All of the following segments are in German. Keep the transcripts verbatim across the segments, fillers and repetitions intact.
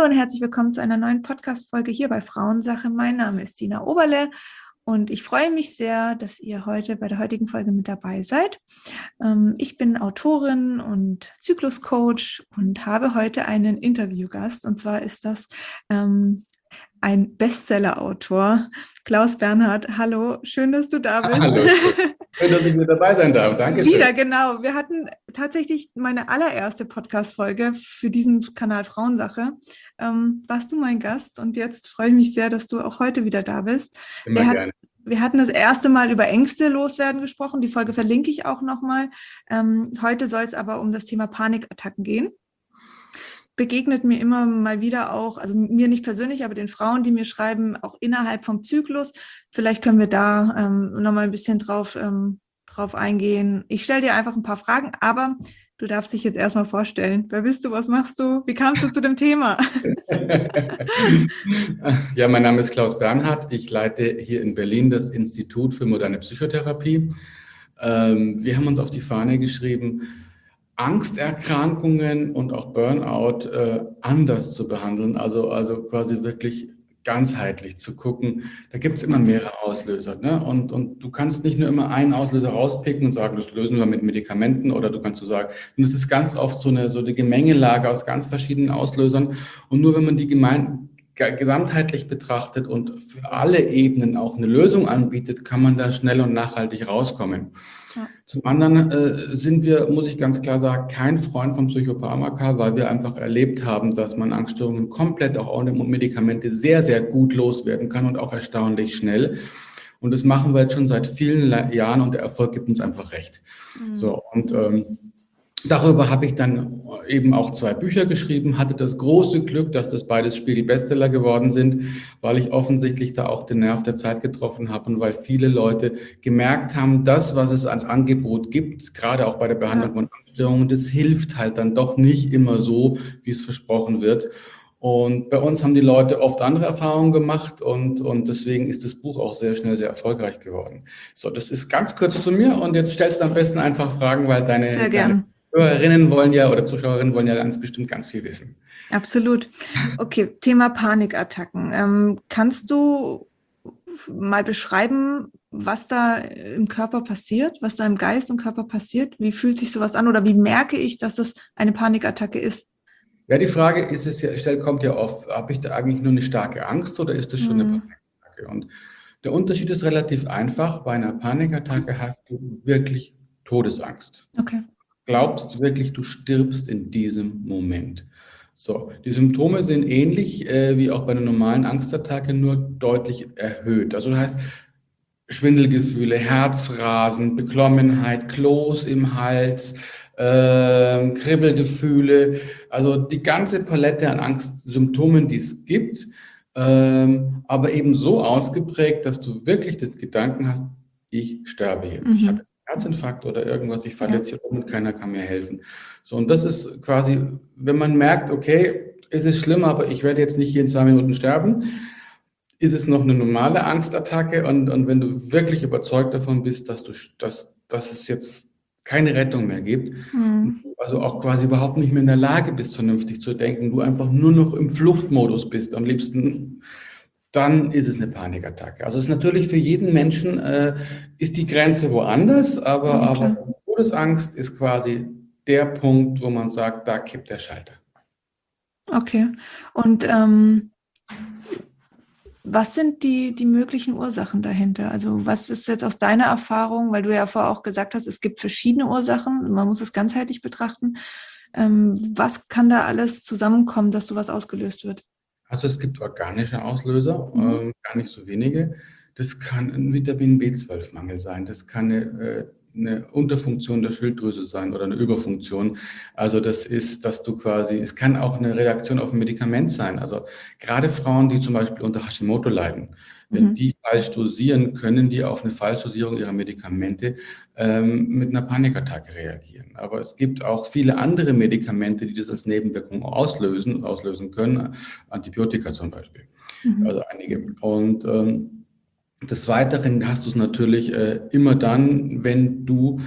Hallo und herzlich willkommen zu einer neuen Podcast-Folge hier bei Frauensache. Mein Name ist Sina Oberle und ich freue mich sehr, dass ihr heute bei der heutigen Folge mit dabei seid. Ich bin Autorin und Zykluscoach und habe heute einen Interviewgast, und zwar ist das ähm, ein Bestseller-Autor, Klaus Bernhard. Hallo, schön, dass du da bist. Hallo, schön. Schön, dass ich mit dabei sein darf. Dankeschön. Wieder, genau. Wir hatten tatsächlich meine allererste Podcast-Folge für diesen Kanal Frauensache. Ähm, warst du mein Gast und jetzt freue ich mich sehr, dass du auch heute wieder da bist. Immer Wir, hat, gerne. wir hatten das erste Mal über Ängste loswerden gesprochen. Die Folge verlinke ich auch nochmal. Ähm, heute soll es aber um das Thema Panikattacken gehen. Begegnet mir immer mal wieder auch, also mir nicht persönlich, aber den Frauen, die mir schreiben, auch innerhalb vom Zyklus. Vielleicht können wir da ähm, nochmal ein bisschen drauf, ähm, drauf eingehen. Ich stelle dir einfach ein paar Fragen, aber du darfst dich jetzt erstmal vorstellen. Wer bist du, was machst du, wie kamst du zu dem Thema? Ja, mein Name ist Klaus Bernhard. Ich leite hier in Berlin das Institut für moderne Psychotherapie. Ähm, wir haben uns auf die Fahne geschrieben, Angsterkrankungen und auch Burnout äh, anders zu behandeln, also, also quasi wirklich ganzheitlich zu gucken. Da gibt es immer mehrere Auslöser, ne? Und, und du kannst nicht nur immer einen Auslöser rauspicken und sagen, das lösen wir mit Medikamenten, oder du kannst so sagen, und es ist ganz oft so eine, so eine Gemengelage aus ganz verschiedenen Auslösern, und nur wenn man die gemein, gesamtheitlich betrachtet und für alle Ebenen auch eine Lösung anbietet, kann man da schnell und nachhaltig rauskommen. Ja. Zum anderen äh, sind wir, muss ich ganz klar sagen, kein Freund von Psychopharmaka, weil wir einfach erlebt haben, dass man Angststörungen komplett auch ohne Medikamente sehr, sehr gut loswerden kann und auch erstaunlich schnell. Und das machen wir jetzt schon seit vielen Jahren und der Erfolg gibt uns einfach recht. Mhm. So, und ähm, darüber habe ich dann eben auch zwei Bücher geschrieben, hatte das große Glück, dass das beides Spiegel-Bestseller geworden sind, weil ich offensichtlich da auch den Nerv der Zeit getroffen habe und weil viele Leute gemerkt haben, das, was es als Angebot gibt, gerade auch bei der Behandlung von Angststörungen, das hilft halt dann doch nicht immer so, wie es versprochen wird. Und bei uns haben die Leute oft andere Erfahrungen gemacht und, und deswegen ist das Buch auch sehr schnell sehr erfolgreich geworden. So, das ist ganz kurz zu mir und jetzt stellst du am besten einfach Fragen, weil deine... Sehr gern. Hörerinnen wollen ja oder Zuschauerinnen wollen ja ganz bestimmt ganz viel wissen. Absolut. Okay, Thema Panikattacken. Ähm, kannst du mal beschreiben, was da im Körper passiert, was da im Geist und Körper passiert? Wie fühlt sich sowas an oder wie merke ich, dass das eine Panikattacke ist? Ja, die Frage ist es ja, stellt, kommt ja oft, habe ich da eigentlich nur eine starke Angst oder ist das schon eine Panikattacke? Und der Unterschied ist relativ einfach. Bei einer Panikattacke hast du wirklich Todesangst. Okay. Glaubst wirklich, du stirbst in diesem Moment. So, die Symptome sind ähnlich äh, wie auch bei einer normalen Angstattacke, nur deutlich erhöht. Also das heißt, Schwindelgefühle, Herzrasen, Beklommenheit, Kloß im Hals, äh, Kribbelgefühle, also die ganze Palette an Angstsymptomen, die es gibt, ähm, aber eben so ausgeprägt, dass du wirklich das Gedanken hast, ich sterbe jetzt. Mhm. Ich habe Herzinfarkt oder irgendwas, ich falle ja. jetzt hier um und keiner kann mir helfen. So, und das ist quasi, wenn man merkt, okay, es ist schlimm, aber ich werde jetzt nicht hier in zwei Minuten sterben, ist es noch eine normale Angstattacke, und, und wenn du wirklich überzeugt davon bist, dass, du, dass, dass es jetzt keine Rettung mehr gibt, mhm. also auch quasi überhaupt nicht mehr in der Lage bist, vernünftig zu denken, du einfach nur noch im Fluchtmodus bist, am liebsten, dann ist es eine Panikattacke. Also es ist natürlich für jeden Menschen, äh, ist die Grenze woanders, aber, ja, aber Todesangst ist quasi der Punkt, wo man sagt, da kippt der Schalter. Okay, und ähm, was sind die, die möglichen Ursachen dahinter? Also was ist jetzt aus deiner Erfahrung, weil du ja vorher auch gesagt hast, es gibt verschiedene Ursachen, man muss es ganzheitlich betrachten. Ähm, was kann da alles zusammenkommen, dass sowas ausgelöst wird? Also es gibt organische Auslöser, mhm. ähm, gar nicht so wenige. Das kann ein Vitamin B zwölf Mangel sein, das kann eine, äh, eine Unterfunktion der Schilddrüse sein oder eine Überfunktion. Also das ist, dass du quasi, es kann auch eine Reaktion auf ein Medikament sein. Also gerade Frauen, die zum Beispiel unter Hashimoto leiden, wenn mhm. die falsch dosieren, können die auf eine Falschdosierung ihrer Medikamente ähm, mit einer Panikattacke reagieren. Aber es gibt auch viele andere Medikamente, die das als Nebenwirkung auslösen, auslösen können. Antibiotika zum Beispiel. Mhm. Also einige. Und ähm, des Weiteren hast du es natürlich äh, immer dann, wenn du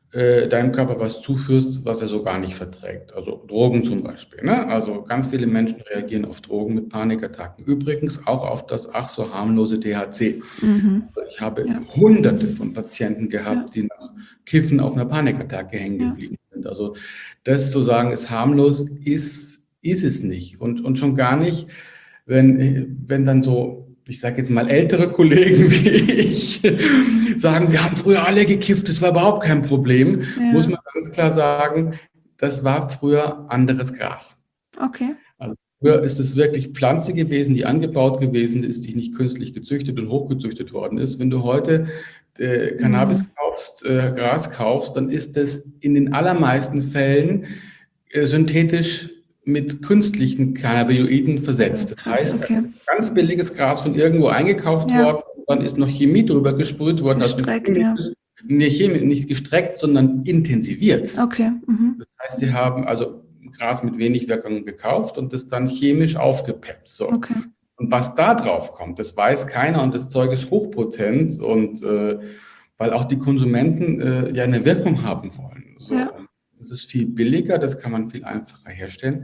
äh, deinem Körper was zuführst, was er so gar nicht verträgt. Also Drogen zum Beispiel. Ne? Also ganz viele Menschen reagieren auf Drogen mit Panikattacken. Übrigens auch auf das ach so harmlose T H C. Mhm. Ich habe Ja. hunderte von Patienten gehabt, Ja. die nach Kiffen auf einer Panikattacke hängen Ja. geblieben sind. Also das zu sagen, ist harmlos, ist, ist es nicht. Und, und schon gar nicht, wenn, wenn dann so, ich sage jetzt mal ältere Kollegen wie ich sagen, wir haben früher alle gekifft, das war überhaupt kein Problem, Ja. muss man ganz klar sagen, das war früher anderes Gras. Okay. Also früher ist es wirklich Pflanze gewesen, die angebaut gewesen ist, die nicht künstlich gezüchtet und hochgezüchtet worden ist. Wenn du heute äh, Cannabis Mhm. kaufst, äh, Gras kaufst, dann ist das in den allermeisten Fällen äh, synthetisch mit künstlichen Cannabinoiden versetzt. Das Krass, heißt, okay. ganz billiges Gras von irgendwo eingekauft Ja. worden, dann ist noch Chemie drüber gesprüht worden. Also Gestreckt, ja. Nee, Chemie, nicht gestreckt, sondern intensiviert. Okay. Mhm. Das heißt, sie haben also Gras mit wenig Wirkung gekauft und das dann chemisch aufgepeppt. So. Okay. Und was da drauf kommt, das weiß keiner und das Zeug ist hochpotent und äh, weil auch die Konsumenten äh, ja eine Wirkung haben wollen. So. Ja. Das ist viel billiger, das kann man viel einfacher herstellen.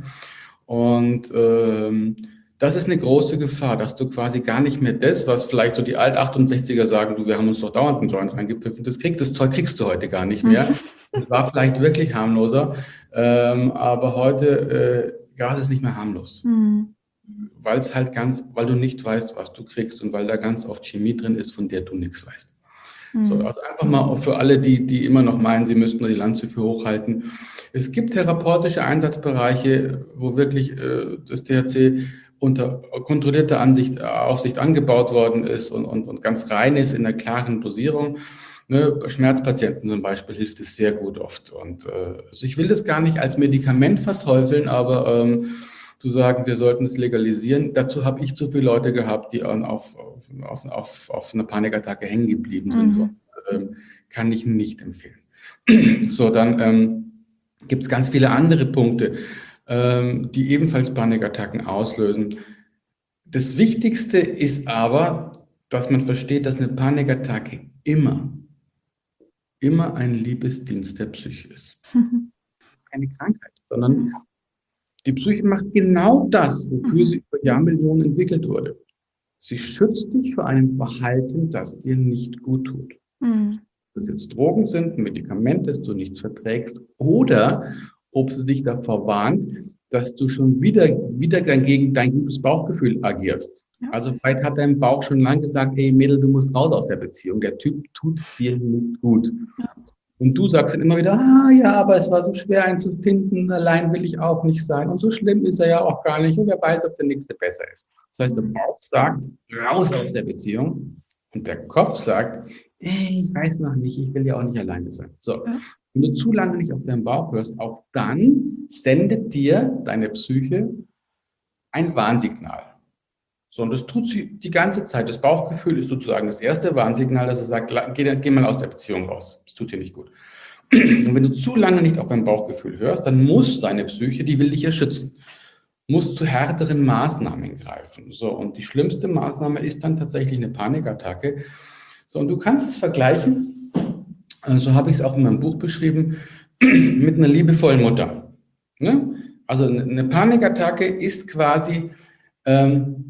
Und ähm, das ist eine große Gefahr, dass du quasi gar nicht mehr das, was vielleicht so die Alt-achtundsechziger sagen, du, wir haben uns doch dauernd einen Joint reingepfiffen, das kriegst, das Zeug kriegst du heute gar nicht mehr. Das war vielleicht wirklich harmloser, ähm, aber heute, äh, Gras ist nicht mehr harmlos. Mhm. Weil es halt ganz, weil du nicht weißt, was du kriegst und weil da ganz oft Chemie drin ist, von der du nichts weißt. Mhm. So, also einfach mal für alle, die, die immer noch meinen, sie müssten die Lanze für hochhalten. Es gibt therapeutische Einsatzbereiche, wo wirklich äh, das T H C unter kontrollierter Ansicht, Aufsicht angebaut worden ist und, und, und ganz rein ist in einer klaren Dosierung. Ne, bei Schmerzpatienten zum Beispiel hilft es sehr gut oft. Und äh, also ich will das gar nicht als Medikament verteufeln, aber ähm, zu sagen, wir sollten es legalisieren, dazu habe ich zu viele Leute gehabt, die auf, auf, auf, auf einer Panikattacke hängen geblieben sind. Mhm. Und, ähm, kann ich nicht empfehlen. So, dann ähm, gibt es ganz viele andere Punkte, ähm, die ebenfalls Panikattacken auslösen. Das Wichtigste ist aber, dass man versteht, dass eine Panikattacke immer, immer ein Liebesdienst der Psyche ist. Mhm. Das ist keine Krankheit, sondern die Psyche macht genau das, wofür Mhm. sie über Jahrmillionen entwickelt wurde. Sie schützt dich vor einem Verhalten, das dir nicht gut tut. Mhm. Ob es jetzt Drogen sind, ein Medikament, das du nicht verträgst, oder ob sie dich davor warnt, dass du schon wieder, wieder gegen dein gutes Bauchgefühl agierst. Ja. Also vielleicht hat dein Bauch schon lange gesagt, ey Mädel, du musst raus aus der Beziehung. Der Typ tut dir nicht gut. Ja. Und du sagst dann immer wieder, ah ja, aber es war so schwer, einen zu finden, allein will ich auch nicht sein. Und so schlimm ist er ja auch gar nicht. Und wer weiß, ob der Nächste besser ist. Das heißt, der Bauch sagt, raus aus der Beziehung. Und der Kopf sagt, ey, ich weiß noch nicht, ich will ja auch nicht alleine sein. So, Ja. wenn du zu lange nicht auf deinen Bauch hörst, auch dann sendet dir deine Psyche ein Warnsignal. So, und das tut sie die ganze Zeit. Das Bauchgefühl ist sozusagen das erste Warnsignal, dass es sagt, geh, geh mal aus der Beziehung raus. Das tut dir nicht gut. Und wenn du zu lange nicht auf dein Bauchgefühl hörst, dann muss deine Psyche, die will dich ja schützen, muss zu härteren Maßnahmen greifen. So, und die schlimmste Maßnahme ist dann tatsächlich eine Panikattacke. So, und du kannst es vergleichen, so also habe ich es auch in meinem Buch beschrieben, mit einer liebevollen Mutter. Ne? Also eine Panikattacke ist quasi ähm,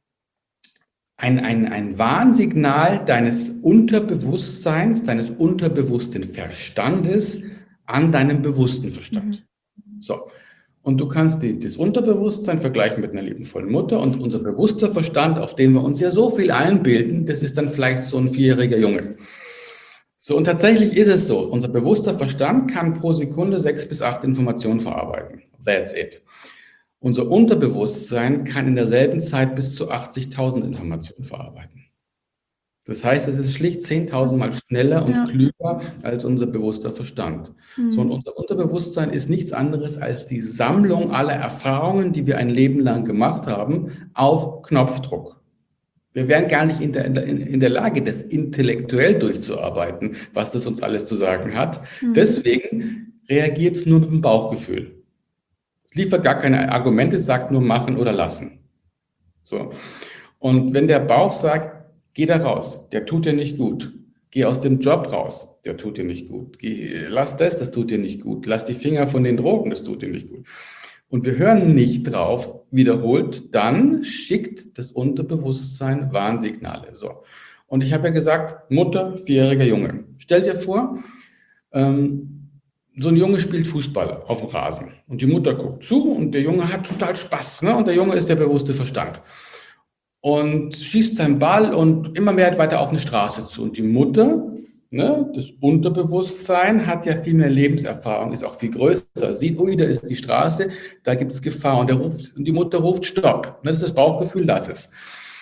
Ein, ein, ein Warnsignal deines Unterbewusstseins, deines unterbewussten Verstandes an deinem bewussten Verstand. Mhm. So. Und du kannst die, das Unterbewusstsein vergleichen mit einer liebevollen Mutter und unser bewusster Verstand, auf den wir uns ja so viel einbilden, das ist dann vielleicht so ein vierjähriger Junge. So, und tatsächlich ist es so, unser bewusster Verstand kann pro Sekunde sechs bis acht Informationen verarbeiten. That's it. Unser Unterbewusstsein kann in derselben Zeit bis zu achtzigtausend Informationen verarbeiten. Das heißt, es ist schlicht zehntausend Mal schneller und ja. klüger als unser bewusster Verstand. Mhm. So, und unser Unterbewusstsein ist nichts anderes als die Sammlung aller Erfahrungen, die wir ein Leben lang gemacht haben, auf Knopfdruck. Wir wären gar nicht in der, in, in der Lage, das intellektuell durchzuarbeiten, was das uns alles zu sagen hat. Mhm. Deswegen reagiert es nur mit dem Bauchgefühl. Es liefert gar keine Argumente, sagt nur machen oder lassen. So. Und wenn der Bauch sagt, geh da raus, der tut dir nicht gut, Geh aus dem Job raus, der tut dir nicht gut. Geh, lass das, das tut dir nicht gut. Lass die Finger von den Drogen, das tut dir nicht gut. Und wir hören nicht drauf, wiederholt, dann schickt das Unterbewusstsein Warnsignale. So. Und ich habe ja gesagt, Mutter, vierjähriger Junge. Stell dir vor, ähm, so ein Junge spielt Fußball auf dem Rasen und die Mutter guckt zu und der Junge hat total Spaß, ne? Und der Junge ist der bewusste Verstand und schießt seinen Ball und immer mehr weiter auf eine Straße zu. Und die Mutter, ne, das Unterbewusstsein hat ja viel mehr Lebenserfahrung, ist auch viel größer, sieht, ui, da ist die Straße, da gibt es Gefahr. Und, der ruft, und die Mutter ruft Stopp. Ne, das ist das Bauchgefühl, lass es.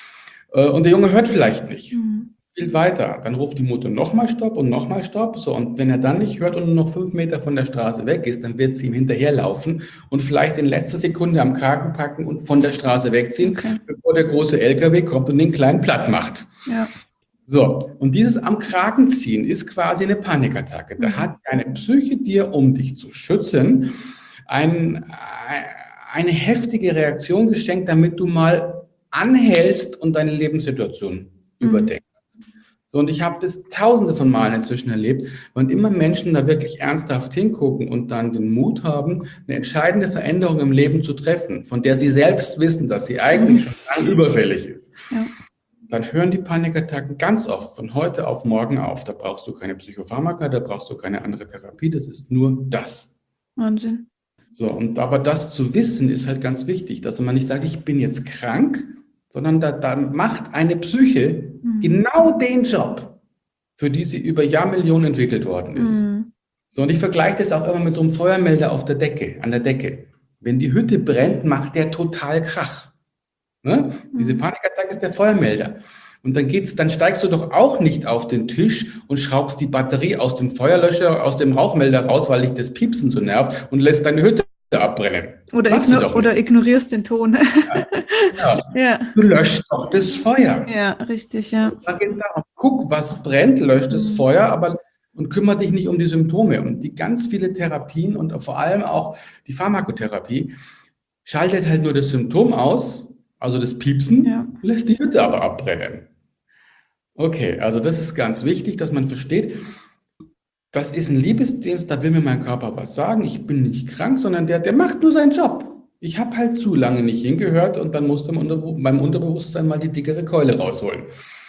Und der Junge hört vielleicht nicht. Mhm. Spielt weiter. Dann ruft die Mutter nochmal Stopp und nochmal Stopp. So, und wenn er dann nicht hört und nur noch fünf Meter von der Straße weg ist, dann wird sie ihm hinterherlaufen und vielleicht in letzter Sekunde am Kragen packen und von der Straße wegziehen, okay, bevor der große L K W kommt und den kleinen platt macht. Ja. So, und dieses am Kragen ziehen ist quasi eine Panikattacke. Da hat deine Psyche dir, um dich zu schützen, ein, eine heftige Reaktion geschenkt, damit du mal anhältst und deine Lebenssituation mhm. überdenkst. So, und ich habe das tausende von Malen inzwischen erlebt, und immer Menschen da wirklich ernsthaft hingucken und dann den Mut haben, eine entscheidende Veränderung im Leben zu treffen, von der sie selbst wissen, dass sie eigentlich schon lang überfällig ist. Ja. Dann hören die Panikattacken ganz oft von heute auf morgen auf. Da brauchst du keine Psychopharmaka, da brauchst du keine andere Therapie, das ist nur das. Wahnsinn. So, und aber das zu wissen ist halt ganz wichtig, dass man nicht sagt, ich bin jetzt krank, sondern da, da macht eine Psyche mhm. genau den Job, für die sie über Jahrmillionen entwickelt worden ist. Mhm. So, und ich vergleiche das auch immer mit so einem Feuermelder auf der Decke, an der Decke. Wenn die Hütte brennt, macht der total Krach. Ne? Mhm. Diese Panikattacke ist der Feuermelder. Und dann geht's, dann steigst du doch auch nicht auf den Tisch und schraubst die Batterie aus dem Feuerlöscher, aus dem Rauchmelder raus, weil dich das Piepsen so nervt, und lässt deine Hütte abbrennen. Oder, igno oder ignorierst den Ton. Ja. Ja. Ja. Du löscht doch das Feuer. Ja, richtig, ja. Da geht's darum, guck, was brennt, löscht das mhm. Feuer, aber und kümmere dich nicht um die Symptome. Und die ganz viele Therapien und vor allem auch die Pharmakotherapie schaltet halt nur das Symptom aus, also das Piepsen, ja. lässt die Hütte aber abbrennen. Okay, also das ist ganz wichtig, dass man versteht, das ist ein Liebesdienst, da will mir mein Körper was sagen, ich bin nicht krank, sondern der, der macht nur seinen Job. Ich habe halt zu lange nicht hingehört und dann musste man beim Unterbewusstsein mal die dickere Keule rausholen.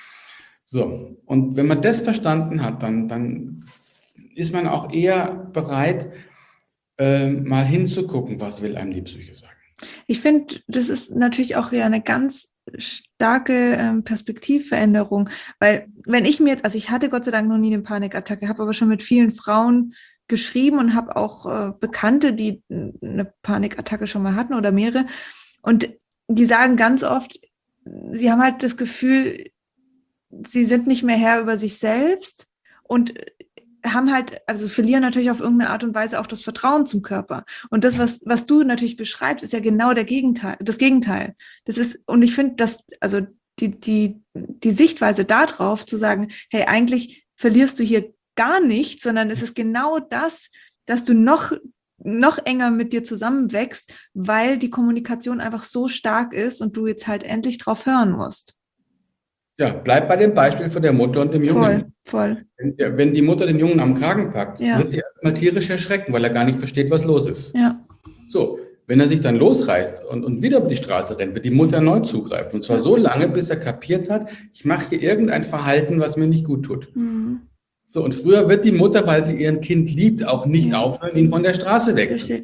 So, und wenn man das verstanden hat, dann, dann ist man auch eher bereit, äh, mal hinzugucken, was will einem die Psyche sagen. Ich finde, das ist natürlich auch ja eine ganz starke ähm, Perspektivveränderung, weil wenn ich mir jetzt, also ich hatte Gott sei Dank noch nie eine Panikattacke, habe aber schon mit vielen Frauen geschrieben und habe auch äh, Bekannte, die eine Panikattacke schon mal hatten oder mehrere, und die sagen ganz oft, sie haben halt das Gefühl, sie sind nicht mehr Herr über sich selbst und haben halt, also verlieren natürlich auf irgendeine Art und Weise auch das Vertrauen zum Körper. Und das, was, was du natürlich beschreibst, ist ja genau der Gegenteil, das Gegenteil. Das ist, und ich finde, dass, also die, die, die Sichtweise darauf zu sagen, hey, eigentlich verlierst du hier gar nichts, sondern es ist genau das, dass du noch, noch enger mit dir zusammenwächst, weil die Kommunikation einfach so stark ist und du jetzt halt endlich drauf hören musst. Ja, bleib bei dem Beispiel von der Mutter und dem Jungen. Voll, voll. Wenn, der, wenn die Mutter den Jungen am Kragen packt, ja. wird er erstmal tierisch erschrecken, weil er gar nicht versteht, was los ist. Ja. So, wenn er sich dann losreißt und, und wieder über die Straße rennt, wird die Mutter erneut zugreifen. Und zwar ja. so lange, bis er kapiert hat, ich mache hier irgendein Verhalten, was mir nicht gut tut. Mhm. So, und früher wird die Mutter, weil sie ihren Kind liebt, auch nicht ja. aufhören, ihn von der Straße wegzuziehen.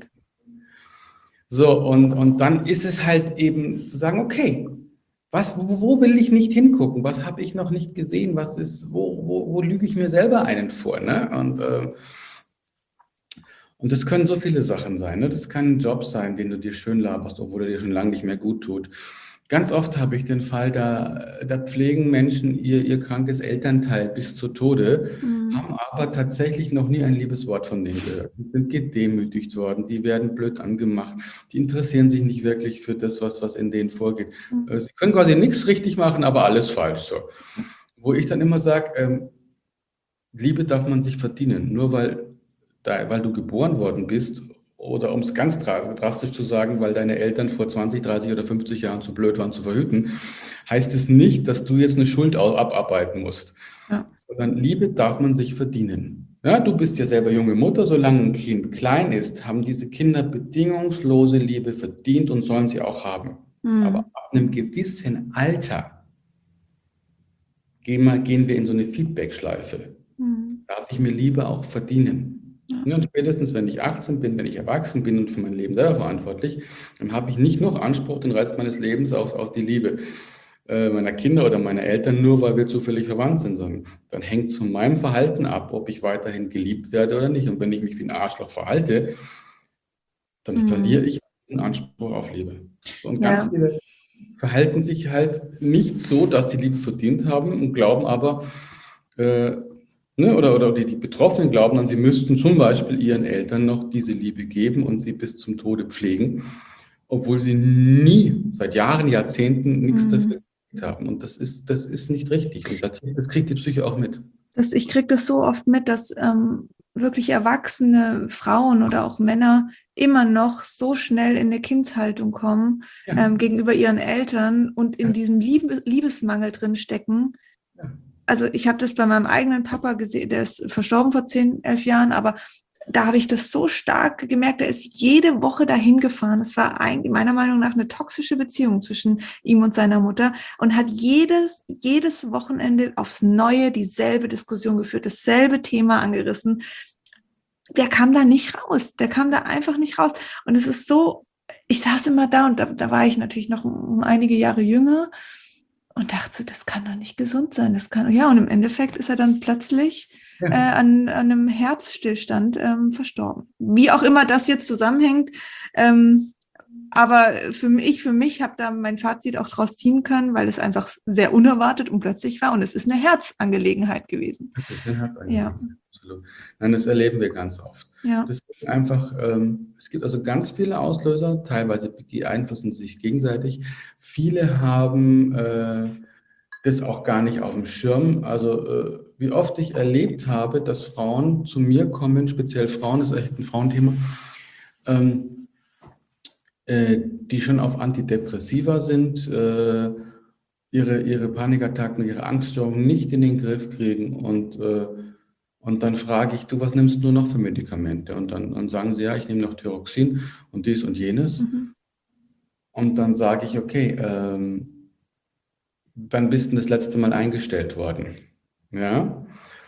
So, und, und dann ist es halt eben zu sagen, okay, Was, wo, wo will ich nicht hingucken? Was habe ich noch nicht gesehen? Was ist, wo, wo, wo lüge ich mir selber einen vor? Ne? Und, äh, und das können so viele Sachen sein. Ne? Das kann ein Job sein, den du dir schön laberst, obwohl er dir schon lange nicht mehr gut tut. Ganz oft habe ich den Fall, da, da pflegen Menschen ihr, ihr krankes Elternteil bis zu Tode, mhm. haben aber tatsächlich noch nie ein liebes Wort von denen gehört. Die sind gedemütigt worden, die werden blöd angemacht, die interessieren sich nicht wirklich für das, was, was in denen vorgeht. Mhm. Sie können quasi nichts richtig machen, aber alles falsch. So. Wo ich dann immer sage, ähm, Liebe darf man sich verdienen, nur weil, da, weil du geboren worden bist oder um es ganz drastisch zu sagen, weil deine Eltern vor zwanzig, dreißig oder fünfzig Jahren zu blöd waren zu verhüten, heißt es nicht, dass du jetzt eine Schuld abarbeiten musst. Ja. Sondern Liebe darf man sich verdienen. Ja, du bist ja selber junge Mutter, solange ein Kind klein ist, haben diese Kinder bedingungslose Liebe verdient und sollen sie auch haben. Mhm. Aber ab einem gewissen Alter gehen wir, gehen wir in so eine Feedback-Schleife. Mhm. Darf ich mir Liebe auch verdienen? Ja. Und spätestens, wenn ich achtzehn bin, wenn ich erwachsen bin und für mein Leben selber verantwortlich, dann habe ich nicht noch Anspruch, den Rest meines Lebens auf, auf die Liebe äh, meiner Kinder oder meiner Eltern, nur weil wir zufällig verwandt sind, sondern dann hängt es von meinem Verhalten ab, ob ich weiterhin geliebt werde oder nicht. Und wenn ich mich wie ein Arschloch verhalte, dann mhm. verliere ich den Anspruch auf Liebe. So, und ganz ja. viele verhalten sich halt nicht so, dass sie Liebe verdient haben und glauben aber, äh, Ne, oder, oder die, die Betroffenen glauben dann, sie müssten zum Beispiel ihren Eltern noch diese Liebe geben und sie bis zum Tode pflegen, obwohl sie nie, seit Jahren, Jahrzehnten nichts mhm. dafür gekriegt haben. Und das ist, das ist nicht richtig. Und das kriegt die Psyche auch mit. Das, ich kriege das so oft mit, dass ähm, wirklich erwachsene Frauen oder auch Männer immer noch so schnell in eine Kindshaltung kommen ja. ähm, gegenüber ihren Eltern und in ja. diesem Liebe, Liebesmangel drin stecken. Ja. Also ich habe das bei meinem eigenen Papa gesehen, der ist verstorben vor zehn, elf Jahren, aber da habe ich das so stark gemerkt, er ist jede Woche dahin gefahren. Es war eigentlich meiner Meinung nach eine toxische Beziehung zwischen ihm und seiner Mutter und hat jedes, jedes Wochenende aufs Neue dieselbe Diskussion geführt, dasselbe Thema angerissen. Der kam da nicht raus, der kam da einfach nicht raus. Und es ist so, ich saß immer da und da, da war ich natürlich noch um einige Jahre jünger und dachte, das kann doch nicht gesund sein. Das kann, ja, und im Endeffekt ist er dann plötzlich ja. äh, an, an einem Herzstillstand ähm, verstorben. Wie auch immer das jetzt zusammenhängt. Ähm, aber für mich, für mich habe da mein Fazit auch draus ziehen können, weil es einfach sehr unerwartet und plötzlich war. Und es ist eine Herzangelegenheit gewesen. Das ist eine Herzangelegenheit. Ja. Absolut. Nein, das erleben wir ganz oft. Ja. Das ist einfach, ähm, es gibt also ganz viele Auslöser, teilweise beeinflussen sich gegenseitig. Viele haben äh, das auch gar nicht auf dem Schirm. Also äh, wie oft ich erlebt habe, dass Frauen zu mir kommen, speziell Frauen, das ist echt ein Frauenthema, ähm, äh, die schon auf Antidepressiva sind, äh, ihre, ihre Panikattacken, ihre Angststörungen nicht in den Griff kriegen und äh, Und dann frage ich, du, was nimmst du noch für Medikamente? Und dann, dann sagen sie, ja, ich nehme noch Thyroxin und dies und jenes. Mhm. Und dann sage ich, okay, ähm, wann bist du das letzte Mal eingestellt worden? Ja.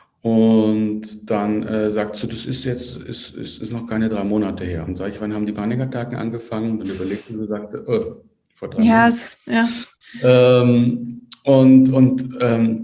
Und dann äh, sagst du, das ist jetzt ist, ist, ist noch keine drei Monate her. Und sage ich, wann haben die Panikattacken angefangen? Und dann überlegt sie und sagt, oh, vor drei ja, Monaten. es, ja. Ähm, und und ähm,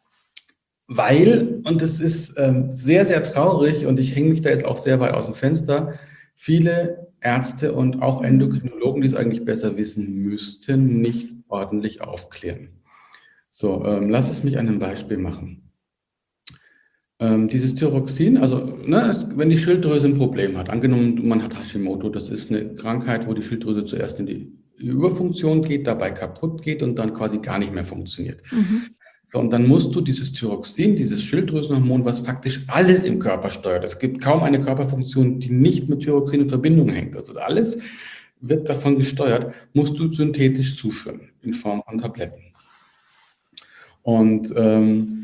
Weil, und es ist ähm, sehr, sehr traurig und ich hänge mich da jetzt auch sehr weit aus dem Fenster, viele Ärzte und auch Endokrinologen, die es eigentlich besser wissen müssten, nicht ordentlich aufklären. So, ähm, lass es mich an einem Beispiel machen. Ähm, dieses Thyroxin, also ne, wenn die Schilddrüse ein Problem hat, angenommen man hat Hashimoto, das ist eine Krankheit, wo die Schilddrüse zuerst in die Überfunktion geht, dabei kaputt geht und dann quasi gar nicht mehr funktioniert. Mhm. So, und dann musst du dieses Thyroxin, dieses Schilddrüsenhormon, was faktisch alles im Körper steuert. Es gibt kaum eine Körperfunktion, die nicht mit Thyroxin in Verbindung hängt. Also alles wird davon gesteuert, musst du synthetisch zuführen in Form von Tabletten. Und, ähm,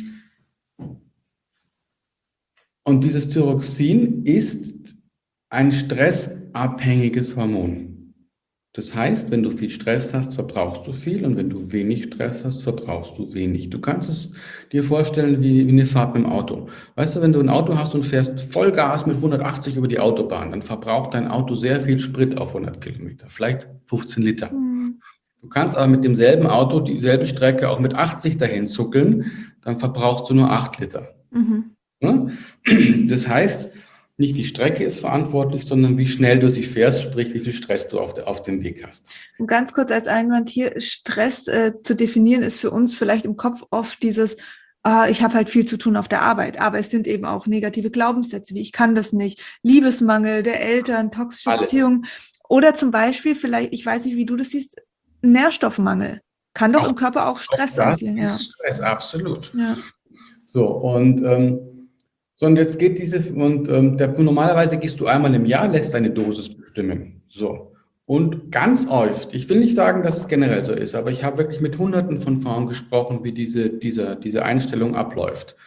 und dieses Thyroxin ist ein stressabhängiges Hormon. Das heißt, wenn du viel Stress hast, verbrauchst du viel und wenn du wenig Stress hast, verbrauchst du wenig. Du kannst es dir vorstellen wie, wie eine Fahrt mit dem Auto. Weißt du, wenn du ein Auto hast und fährst Vollgas mit hundertachtzig über die Autobahn, dann verbraucht dein Auto sehr viel Sprit auf hundert Kilometer, vielleicht fünfzehn Liter. Mhm. Du kannst aber mit demselben Auto dieselbe Strecke auch mit achtzig dahin zuckeln, dann verbrauchst du nur acht Liter. Mhm. Ja? Das heißt, nicht die Strecke ist verantwortlich, sondern wie schnell du sie fährst, sprich, wie viel Stress du auf, de, auf dem Weg hast. Und ganz kurz als Einwand hier, Stress äh, zu definieren ist für uns vielleicht im Kopf oft dieses, äh, ich habe halt viel zu tun auf der Arbeit, aber es sind eben auch negative Glaubenssätze, wie ich kann das nicht, Liebesmangel der Eltern, toxische Alles. Beziehungen oder zum Beispiel vielleicht, ich weiß nicht, wie du das siehst, Nährstoffmangel. Kann doch auch, im Körper auch Stress auslösen. Ja. Stress, absolut. Ja. So, und ähm, Sondern jetzt geht diese, und ähm, der, normalerweise gehst du einmal im Jahr, lässt deine Dosis bestimmen. So. Und ganz oft, ich will nicht sagen, dass es generell so ist, aber ich habe wirklich mit Hunderten von Frauen gesprochen, wie diese, diese, diese Einstellung abläuft.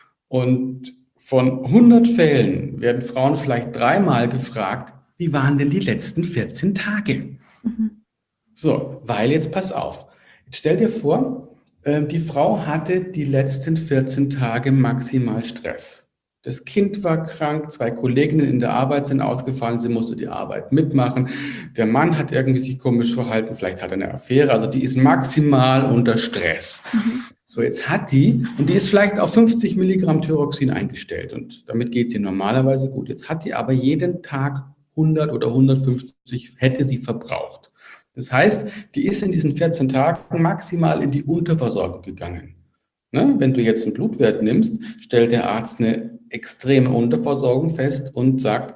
Und von hundert Fällen werden Frauen vielleicht dreimal gefragt, wie waren denn die letzten vierzehn Tage? Mhm. So, weil jetzt pass auf. Jetzt stell dir vor, äh, die Frau hatte die letzten vierzehn Tage maximal Stress. Das Kind war krank, zwei Kolleginnen in der Arbeit sind ausgefallen, sie musste die Arbeit mitmachen. Der Mann hat irgendwie sich komisch verhalten, vielleicht hat er eine Affäre, also die ist maximal unter Stress. Mhm. So, jetzt hat die, und die ist vielleicht auf fünfzig Milligramm Thyroxin eingestellt und damit geht sie normalerweise gut. Jetzt hat die aber jeden Tag hundert oder hundertfünfzig, hätte sie verbraucht. Das heißt, die ist in diesen vierzehn Tagen maximal in die Unterversorgung gegangen. Ne? Wenn du jetzt einen Blutwert nimmst, stellt der Arzt eine extreme Unterversorgung fest und sagt,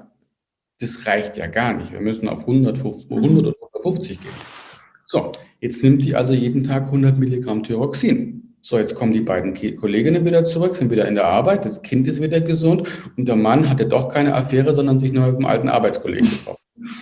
das reicht ja gar nicht. Wir müssen auf hundertfünfzig, hundert oder hundertfünfzig gehen. So, jetzt nimmt die also jeden Tag hundert Milligramm Thyroxin. So, jetzt kommen die beiden Kolleginnen wieder zurück, sind wieder in der Arbeit, das Kind ist wieder gesund und der Mann hatte doch keine Affäre, sondern sich nur mit einem alten Arbeitskollegen getroffen.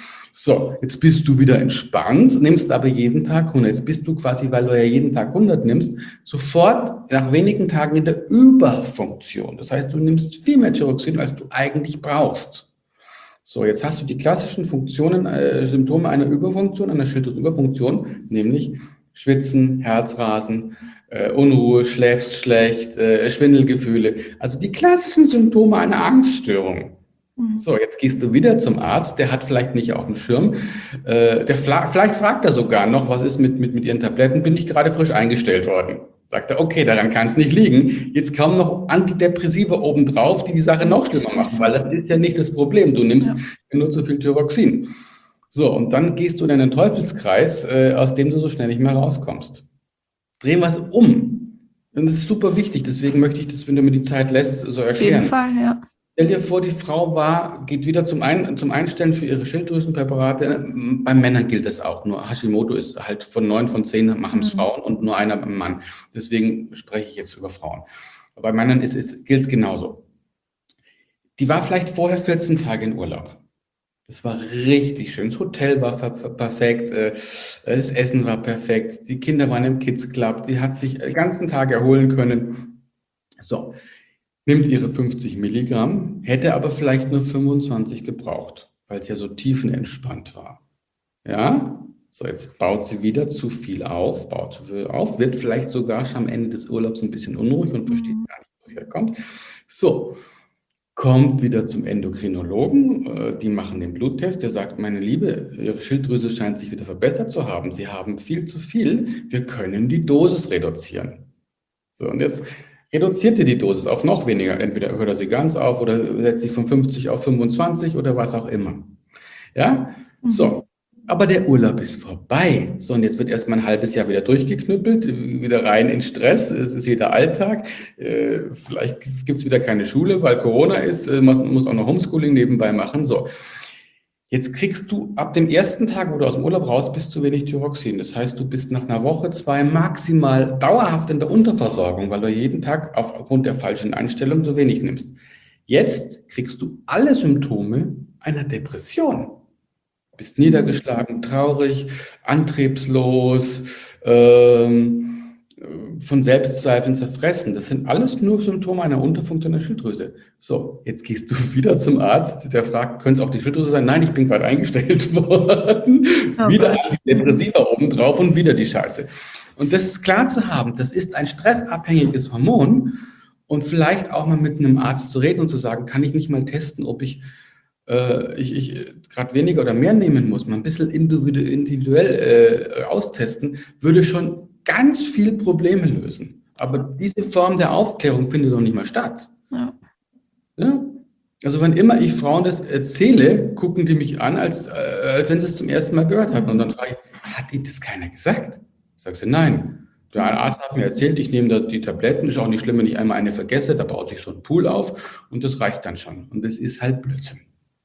So, jetzt bist du wieder entspannt, nimmst aber jeden Tag hundert. Jetzt bist du quasi, weil du ja jeden Tag hundert nimmst, sofort nach wenigen Tagen in der Überfunktion. Das heißt, du nimmst viel mehr Thyroxin, als du eigentlich brauchst. So, jetzt hast du die klassischen Funktionen, äh, Symptome einer Überfunktion, einer Schilddrüsenüberfunktion, nämlich Schwitzen, Herzrasen, äh, Unruhe, schläfst schlecht, äh, Schwindelgefühle. Also die klassischen Symptome einer Angststörung. So, jetzt gehst du wieder zum Arzt, der hat vielleicht nicht auf dem Schirm, äh, der vielleicht fragt er sogar noch, was ist mit, mit, mit Ihren Tabletten, bin ich gerade frisch eingestellt worden. Sagt er, okay, daran kann es nicht liegen. Jetzt kommen noch Antidepressiva obendrauf, die die Sache noch schlimmer machen, weil das ist ja nicht das Problem, du nimmst ja nur zu viel Thyroxin. So, und dann gehst du in einen Teufelskreis, äh, aus dem du so schnell nicht mehr rauskommst. Drehen wir es um. Und das ist super wichtig, deswegen möchte ich das, wenn du mir die Zeit lässt, so erklären. Auf jeden Fall, ja. Stell dir vor, die Frau war, geht wieder zum, Ein, zum Einstellen für ihre Schilddrüsenpräparate. Bei Männern gilt das auch. Nur Hashimoto ist halt von neun von zehn machen es mhm. Frauen und nur einer beim Mann. Deswegen spreche ich jetzt über Frauen. Bei Männern ist, ist, gilt es genauso. Die war vielleicht vorher vierzehn Tage in Urlaub. Das war richtig schön. Das Hotel war perfekt, das Essen war perfekt, die Kinder waren im Kids Club, die hat sich den ganzen Tag erholen können. So. Nimmt ihre fünfzig Milligramm, hätte aber vielleicht nur fünfundzwanzig gebraucht, weil es ja so tiefenentspannt war. Ja, so jetzt baut sie wieder zu viel auf, baut viel auf, wird vielleicht sogar schon am Ende des Urlaubs ein bisschen unruhig und versteht gar nicht, was hier kommt. So, kommt wieder zum Endokrinologen, die machen den Bluttest, der sagt, meine Liebe, Ihre Schilddrüse scheint sich wieder verbessert zu haben, Sie haben viel zu viel, wir können die Dosis reduzieren. So, und jetzt reduziert ihr die Dosis auf noch weniger. Entweder hört er sie ganz auf oder setzt sie von fünfzig auf fünfundzwanzig oder was auch immer. Ja, mhm. So. Aber der Urlaub ist vorbei. So, und jetzt wird erstmal ein halbes Jahr wieder durchgeknüppelt, wieder rein in Stress. Es ist wieder Alltag. Äh, vielleicht gibt es wieder keine Schule, weil Corona ist. Äh, man muss auch noch Homeschooling nebenbei machen. So. Jetzt kriegst du ab dem ersten Tag, wo du aus dem Urlaub raus bist, zu wenig Thyroxin. Das heißt, du bist nach einer Woche, zwei maximal dauerhaft in der Unterversorgung, weil du jeden Tag aufgrund der falschen Einstellung so wenig nimmst. Jetzt kriegst du alle Symptome einer Depression. Bist niedergeschlagen, traurig, antriebslos, ähm, von Selbstzweifeln zerfressen. Das sind alles nur Symptome einer Unterfunktion der Schilddrüse. So, jetzt gehst du wieder zum Arzt, der fragt, könnte es auch die Schilddrüse sein? Nein, ich bin gerade eingestellt worden. Oh, wieder Antidepressiva obendrauf und wieder die Scheiße. Und das ist klar zu haben, das ist ein stressabhängiges Hormon und vielleicht auch mal mit einem Arzt zu reden und zu sagen, kann ich nicht mal testen, ob ich äh, ich, ich gerade weniger oder mehr nehmen muss, mal ein bisschen individuell, individuell äh, austesten, würde schon ganz viele Probleme lösen. Aber diese Form der Aufklärung findet doch nicht mal statt. Ja. Ja? Also wenn immer ich Frauen das erzähle, gucken die mich an, als, äh, als wenn sie es zum ersten Mal gehört hatten. Und dann frage ich, hat Ihnen das keiner gesagt? Sagst du, nein. Der Arzt hat mir erzählt, ich nehme da die Tabletten, ist auch nicht schlimm, wenn ich einmal eine vergesse, da baut sich so ein Pool auf und das reicht dann schon. Und das ist halt Blödsinn.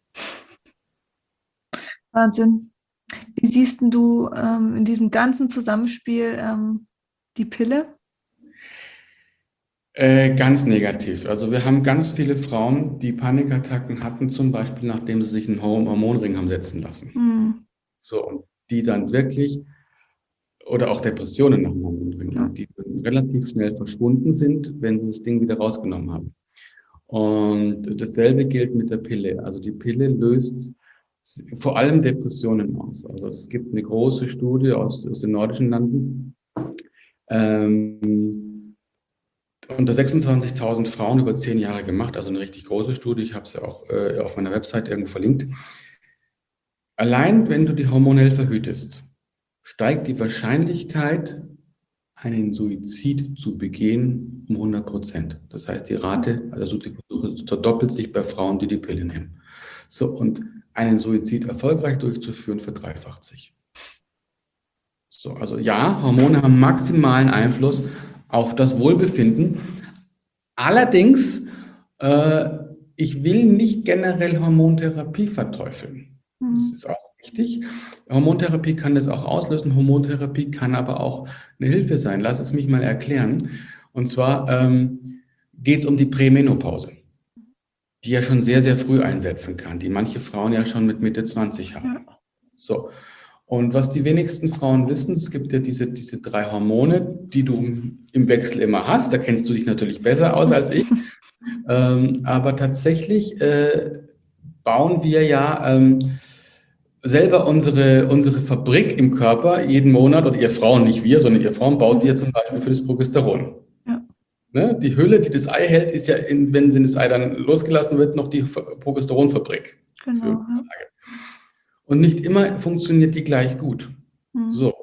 Wahnsinn. Wie siehst denn du ähm, in diesem ganzen Zusammenspiel ähm, die Pille? Äh, ganz negativ. Also wir haben ganz viele Frauen, die Panikattacken hatten, zum Beispiel nachdem sie sich einen Hormonring haben setzen lassen. Mhm. So, und die dann wirklich, oder auch Depressionen nach dem Hormonring, Ja. die dann relativ schnell verschwunden sind, wenn sie das Ding wieder rausgenommen haben. Und dasselbe gilt mit der Pille. Also die Pille löst vor allem Depressionen aus. Also es gibt eine große Studie aus, aus den nordischen Landen. Ähm, unter sechsundzwanzigtausend Frauen über zehn Jahre gemacht, also eine richtig große Studie. Ich habe es ja auch äh, auf meiner Website irgendwo verlinkt. Allein wenn du die hormonell verhütest, steigt die Wahrscheinlichkeit, einen Suizid zu begehen, um hundert Prozent. Das heißt, die Rate, also die Versuche verdoppelt sich bei Frauen, die die Pille nehmen. So, und einen Suizid erfolgreich durchzuführen, verdreifacht sich. So, also ja, Hormone haben maximalen Einfluss auf das Wohlbefinden. Allerdings, äh, ich will nicht generell Hormontherapie verteufeln. Mhm. Das ist auch wichtig. Hormontherapie kann das auch auslösen. Hormontherapie kann aber auch eine Hilfe sein. Lass es mich mal erklären. Und zwar ähm, geht es um die Prämenopause, die ja schon sehr, sehr früh einsetzen kann, die manche Frauen ja schon mit Mitte zwanzig haben. Ja. So. Und was die wenigsten Frauen wissen, es gibt ja diese, diese drei Hormone, die du im Wechsel immer hast. Da kennst du dich natürlich besser aus als ich. ähm, aber tatsächlich äh, bauen wir ja ähm, selber unsere, unsere Fabrik im Körper jeden Monat, oder ihr Frauen, nicht wir, sondern ihr Frauen baut die ja zum Beispiel für das Progesteron. Ja. Ne? Die Hülle, die das Ei hält, ist ja, in, wenn das Ei dann losgelassen wird, noch die Progesteronfabrik. Genau. Ja. Und nicht immer funktioniert die gleich gut. Mhm. So.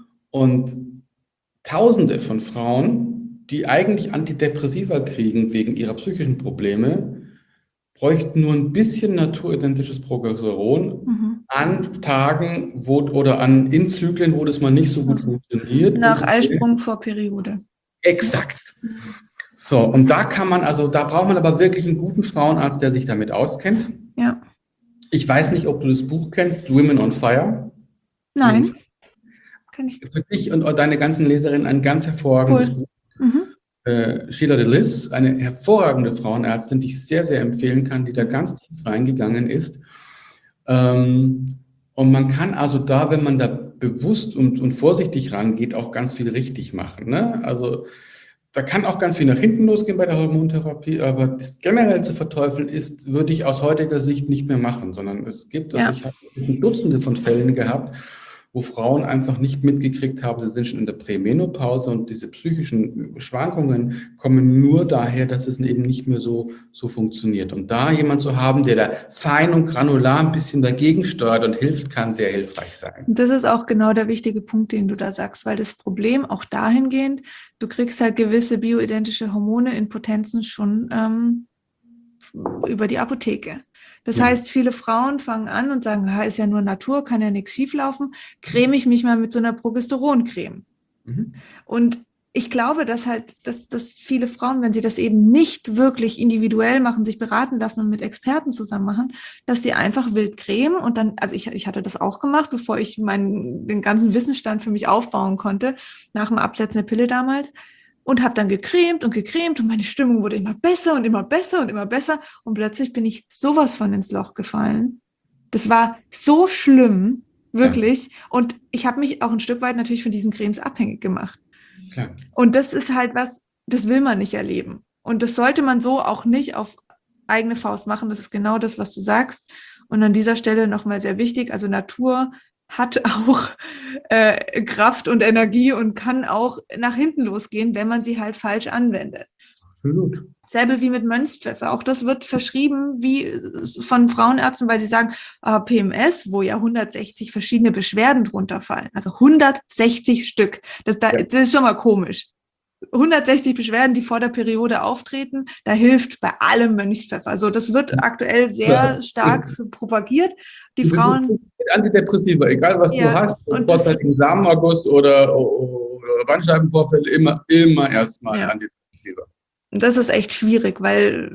Und Tausende von Frauen, die eigentlich Antidepressiva kriegen wegen ihrer psychischen Probleme, bräuchten nur ein bisschen naturidentisches Progesteron Mhm. an Tagen wo, oder an in Zyklen, wo das mal nicht so gut funktioniert. Nach Eisprung vor Periode. Exakt. So, und da kann man, also da braucht man aber wirklich einen guten Frauenarzt, der sich damit auskennt. Ja. Ich weiß nicht, ob du das Buch kennst, Women on Fire. Nein. Kann ich. Für dich und deine ganzen Leserinnen ein ganz hervorragendes Cool. Buch. Mhm. Äh, Sheila DeLis, eine hervorragende Frauenärztin, die ich sehr, sehr empfehlen kann, die da ganz tief reingegangen ist. Ähm, und man kann also da, wenn man da bewusst und, und vorsichtig rangeht, auch ganz viel richtig machen. Ne? Also da kann auch ganz viel nach hinten losgehen bei der Hormontherapie, aber das generell zu verteufeln ist, würde ich aus heutiger Sicht nicht mehr machen, sondern es gibt, also Ja. ich habe Dutzende von Fällen gehabt, wo Frauen einfach nicht mitgekriegt haben, sie sind schon in der Prämenopause und diese psychischen Schwankungen kommen nur daher, dass es eben nicht mehr so, so funktioniert. Und da jemand zu haben, der da fein und granular ein bisschen dagegen steuert und hilft, kann sehr hilfreich sein. Und das ist auch genau der wichtige Punkt, den du da sagst, weil das Problem auch dahingehend, du kriegst halt gewisse bioidentische Hormone in Potenzen schon ähm, über die Apotheke. Das Ja. heißt, viele Frauen fangen an und sagen, ist ja nur Natur, kann ja nichts schieflaufen, creme ich mich mal mit so einer Progesteroncreme. Mhm. Und ich glaube, dass halt, dass, dass viele Frauen, wenn sie das eben nicht wirklich individuell machen, sich beraten lassen und mit Experten zusammen machen, dass sie einfach wild cremen und dann, also ich, ich hatte das auch gemacht, bevor ich meinen, den ganzen Wissensstand für mich aufbauen konnte, nach dem Absetzen der Pille damals, und habe dann gecremt und gecremt und meine Stimmung wurde immer besser und immer besser und immer besser und plötzlich bin ich sowas von ins Loch gefallen. Das war so schlimm, wirklich. Ja. Und ich habe mich auch ein Stück weit natürlich von diesen Cremes abhängig gemacht. Klar. Und das ist halt was, das will man nicht erleben. Und das sollte man so auch nicht auf eigene Faust machen. Das ist genau das, was du sagst. Und an dieser Stelle nochmal sehr wichtig, also Natur hat auch äh, Kraft und Energie und kann auch nach hinten losgehen, wenn man sie halt falsch anwendet. Absolut. Selbe wie mit Mönchspfeffer. Auch das wird verschrieben wie von Frauenärzten, weil sie sagen, äh, P M S, wo ja hundertsechzig verschiedene Beschwerden drunter fallen. Also hundertsechzig Stück. Das, da, das ist schon mal komisch. hundertsechzig Beschwerden, die vor der Periode auftreten, da hilft bei allem Mönchspfeffer. Also das wird aktuell sehr ja. stark propagiert. Die das Frauen... ist Antidepressiva, egal was ja, du hast, vorzeitigen Samenerguss oder, oder Bandscheibenvorfälle, immer, immer erstmal ja. Antidepressiva. Das ist echt schwierig, weil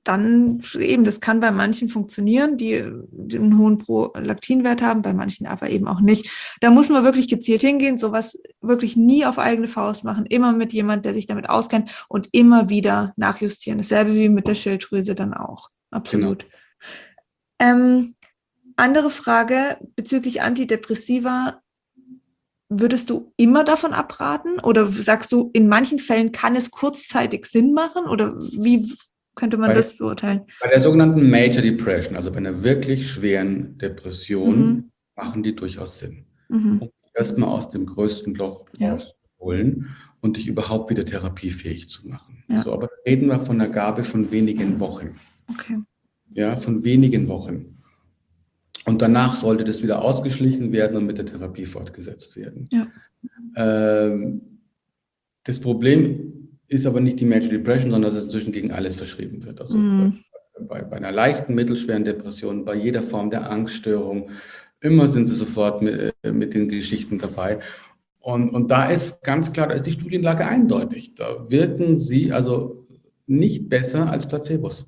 dann eben, das kann bei manchen funktionieren, die, die einen hohen Prolaktinwert haben, bei manchen aber eben auch nicht. Da muss man wirklich gezielt hingehen, sowas wirklich nie auf eigene Faust machen, immer mit jemand, der sich damit auskennt und immer wieder nachjustieren. Dasselbe wie mit der Schilddrüse dann auch. Absolut. Genau. Ähm, andere Frage bezüglich Antidepressiva. Würdest du immer davon abraten? Oder sagst du, in manchen Fällen kann es kurzzeitig Sinn machen? Oder wie könnte man bei, das beurteilen? Bei der sogenannten Major Depression, also bei einer wirklich schweren Depression, mhm. machen die durchaus Sinn. Mhm. Um dich erstmal aus dem größten Loch ja. rauszuholen und dich überhaupt wieder therapiefähig zu machen. Ja. So, aber reden wir von einer Gabe von wenigen Wochen. Okay. Ja, von wenigen Wochen. Und danach sollte das wieder ausgeschlichen werden und mit der Therapie fortgesetzt werden. Ja. Ähm, das Problem ist aber nicht die Major Depression, sondern dass es inzwischen gegen alles verschrieben wird. Also mm. bei, bei einer leichten, mittelschweren Depression, bei jeder Form der Angststörung, immer sind sie sofort mit, mit den Geschichten dabei. Und, und da ist ganz klar, da ist die Studienlage eindeutig. Da wirken sie also nicht besser als Placebos.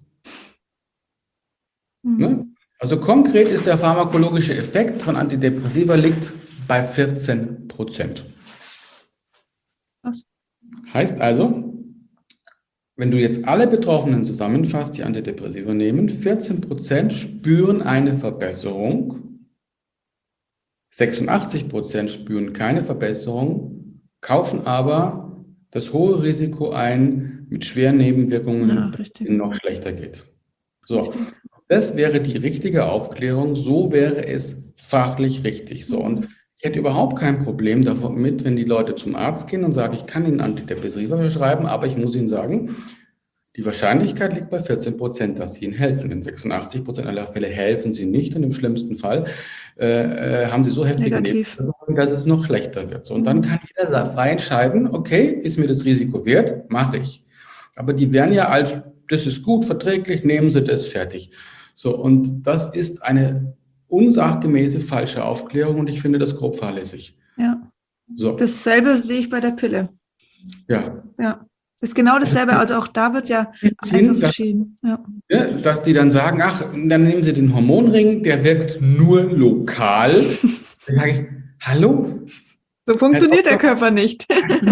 Mm. Ne? Also konkret ist der pharmakologische Effekt von Antidepressiva liegt bei vierzehn Prozent. Was? Heißt also, wenn du jetzt alle Betroffenen zusammenfasst, die Antidepressiva nehmen, vierzehn Prozent spüren eine Verbesserung, sechsundachtzig Prozent spüren keine Verbesserung, kaufen aber das hohe Risiko ein, mit schweren Nebenwirkungen, ja, dass es ihnen noch schlechter geht. So. Richtig. Das wäre die richtige Aufklärung, so wäre es fachlich richtig. So. Und ich hätte überhaupt kein Problem damit, wenn die Leute zum Arzt gehen und sagen, ich kann Ihnen Antidepressiva verschreiben, aber ich muss Ihnen sagen, die Wahrscheinlichkeit liegt bei vierzehn Prozent, dass Sie Ihnen helfen. In sechsundachtzig Prozent aller Fälle helfen Sie nicht und im schlimmsten Fall äh, haben Sie so heftige Nebenwirkungen, dass es noch schlechter wird. So. Und dann kann jeder frei entscheiden, okay, ist mir das Risiko wert, mache ich. Aber die werden ja als, das ist gut, verträglich, nehmen Sie das, fertig. So, und das ist eine unsachgemäße falsche Aufklärung und ich finde das grob fahrlässig. Ja. So. Dasselbe sehe ich bei der Pille. Ja. Ja. Das ist genau dasselbe, also auch da wird ja einfach verschieden. Ja. Ja, dass die dann sagen, ach, dann nehmen Sie den Hormonring, der wirkt nur lokal. Dann sage ich, hallo? So funktioniert der Körper nicht.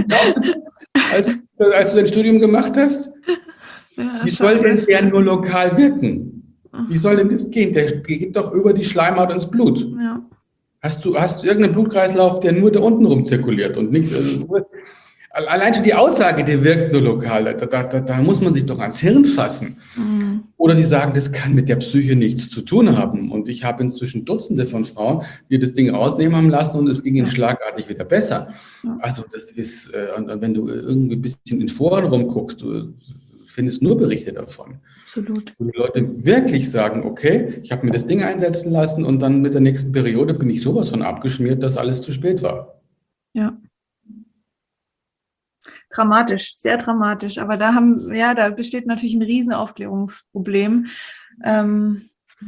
als, als du dein Studium gemacht hast, ja, wie soll denn der nur lokal wirken? Wie soll denn das gehen? Der geht doch über die Schleimhaut ins Blut. Ja. Hast du, hast du irgendeinen Blutkreislauf, der nur da unten rum zirkuliert und nichts? Also, allein schon die Aussage, der wirkt nur lokal, da, da, da, da muss man sich doch ans Hirn fassen. Mhm. Oder die sagen, das kann mit der Psyche nichts zu tun haben. Und ich habe inzwischen Dutzende von Frauen, die das Ding rausnehmen haben lassen und es ging ihnen schlagartig wieder besser. Ja. Also das ist, äh, und wenn du irgendwie ein bisschen in Foren rumguckst, du findest nur Berichte davon. Absolut. Wo die Leute wirklich sagen, okay, ich habe mir das Ding einsetzen lassen und dann mit der nächsten Periode bin ich sowas von abgeschmiert, dass alles zu spät war. Ja. Dramatisch, sehr dramatisch. Aber da haben, ja, da besteht natürlich ein Riesenaufklärungsproblem. Ähm,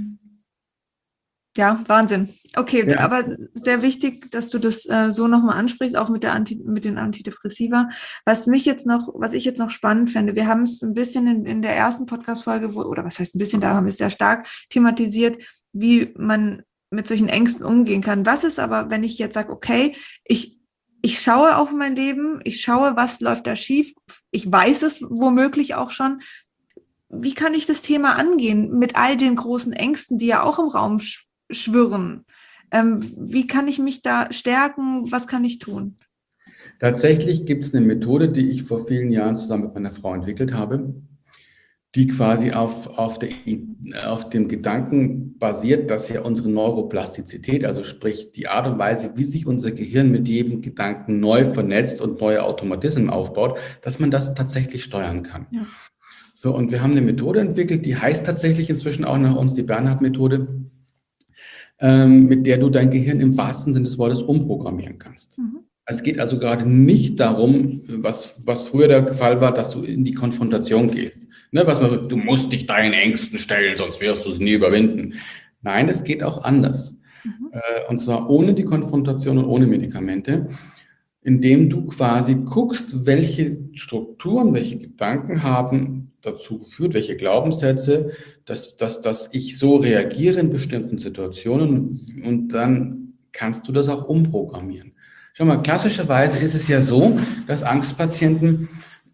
ja, Wahnsinn. Okay, ja. Aber sehr wichtig, dass du das äh, so nochmal ansprichst, auch mit der Anti, mit den Antidepressiva. Was mich jetzt noch, was ich jetzt noch spannend fände, wir haben es ein bisschen in, in der ersten Podcast-Folge, wo, oder was heißt ein bisschen, da haben wir es sehr stark thematisiert, wie man mit solchen Ängsten umgehen kann. Was ist aber, wenn ich jetzt sage, okay, ich Ich schaue auf mein Leben, ich schaue, was läuft da schief. Ich weiß es womöglich auch schon. Wie kann ich das Thema angehen mit all den großen Ängsten, die ja auch im Raum schwirren? Ähm, wie kann ich mich da stärken? Was kann ich tun? Tatsächlich gibt es eine Methode, die ich vor vielen Jahren zusammen mit meiner Frau entwickelt habe, die quasi auf, auf, der, auf dem Gedanken basiert, dass ja unsere Neuroplastizität, also sprich die Art und Weise, wie sich unser Gehirn mit jedem Gedanken neu vernetzt und neue Automatismen aufbaut, dass man das tatsächlich steuern kann. Ja. So, und wir haben eine Methode entwickelt, die heißt tatsächlich inzwischen auch nach uns die Bernhard-Methode, ähm, mit der du dein Gehirn im wahrsten Sinne des Wortes umprogrammieren kannst. Mhm. Es geht also gerade nicht darum, was, was früher der Fall war, dass du in die Konfrontation gehst. Ne, was man, du musst dich deinen Ängsten stellen, sonst wirst du es nie überwinden. Nein, es geht auch anders. Mhm. Äh, und zwar ohne die Konfrontation und ohne Medikamente, indem du quasi guckst, welche Strukturen, welche Gedanken haben dazu geführt, welche Glaubenssätze, dass, dass, dass ich so reagiere in bestimmten Situationen und dann kannst du das auch umprogrammieren. Schau mal, klassischerweise ist es ja so, dass Angstpatienten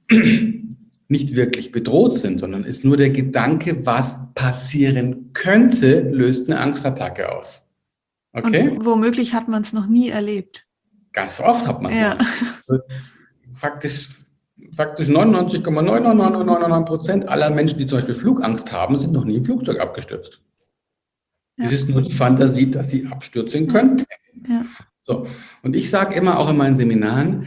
nicht wirklich bedroht sind, sondern ist nur der Gedanke, was passieren könnte, löst eine Angstattacke aus. Okay? Und womöglich hat man es noch nie erlebt. Ganz oft hat man es Ja. noch nicht. Faktisch, faktisch neunundneunzig Komma neun neun neun neun neun Prozent aller Menschen, die zum Beispiel Flugangst haben, sind noch nie im Flugzeug abgestürzt. Ja. Es ist nur die Fantasie, dass sie abstürzen könnten. Ja. So. Und ich sage immer auch in meinen Seminaren,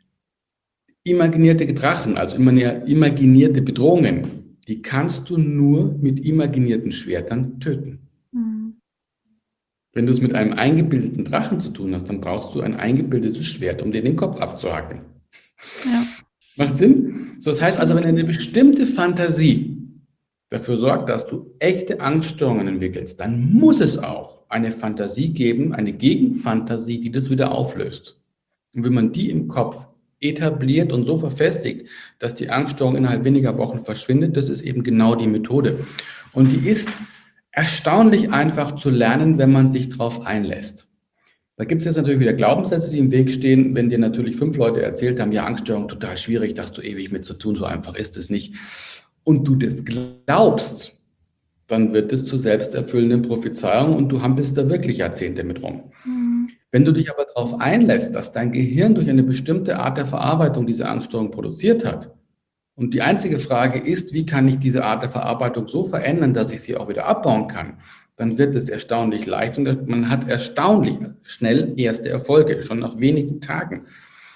imaginierte Drachen, also imaginierte Bedrohungen, die kannst du nur mit imaginierten Schwertern töten. Mhm. Wenn du es mit einem eingebildeten Drachen zu tun hast, dann brauchst du ein eingebildetes Schwert, um dir den Kopf abzuhacken. Ja. Macht Sinn? So, das heißt also, wenn eine bestimmte Fantasie dafür sorgt, dass du echte Angststörungen entwickelst, dann muss es auch eine Fantasie geben, eine Gegenfantasie, die das wieder auflöst. Und wenn man die im Kopf etabliert und so verfestigt, dass die Angststörung innerhalb weniger Wochen verschwindet, das ist eben genau die Methode. Und die ist erstaunlich einfach zu lernen, wenn man sich darauf einlässt. Da gibt es jetzt natürlich wieder Glaubenssätze, die im Weg stehen. Wenn dir natürlich fünf Leute erzählt haben, ja, Angststörung total schwierig, da hast du ewig mit zu tun, so einfach ist es nicht. Und du das glaubst, dann wird es zu selbsterfüllenden Prophezeiungen und du hampelst da wirklich Jahrzehnte mit rum. Mhm. Wenn du dich aber darauf einlässt, dass dein Gehirn durch eine bestimmte Art der Verarbeitung diese Angststörung produziert hat, und die einzige Frage ist, wie kann ich diese Art der Verarbeitung so verändern, dass ich sie auch wieder abbauen kann, dann wird es erstaunlich leicht und man hat erstaunlich schnell erste Erfolge, schon nach wenigen Tagen.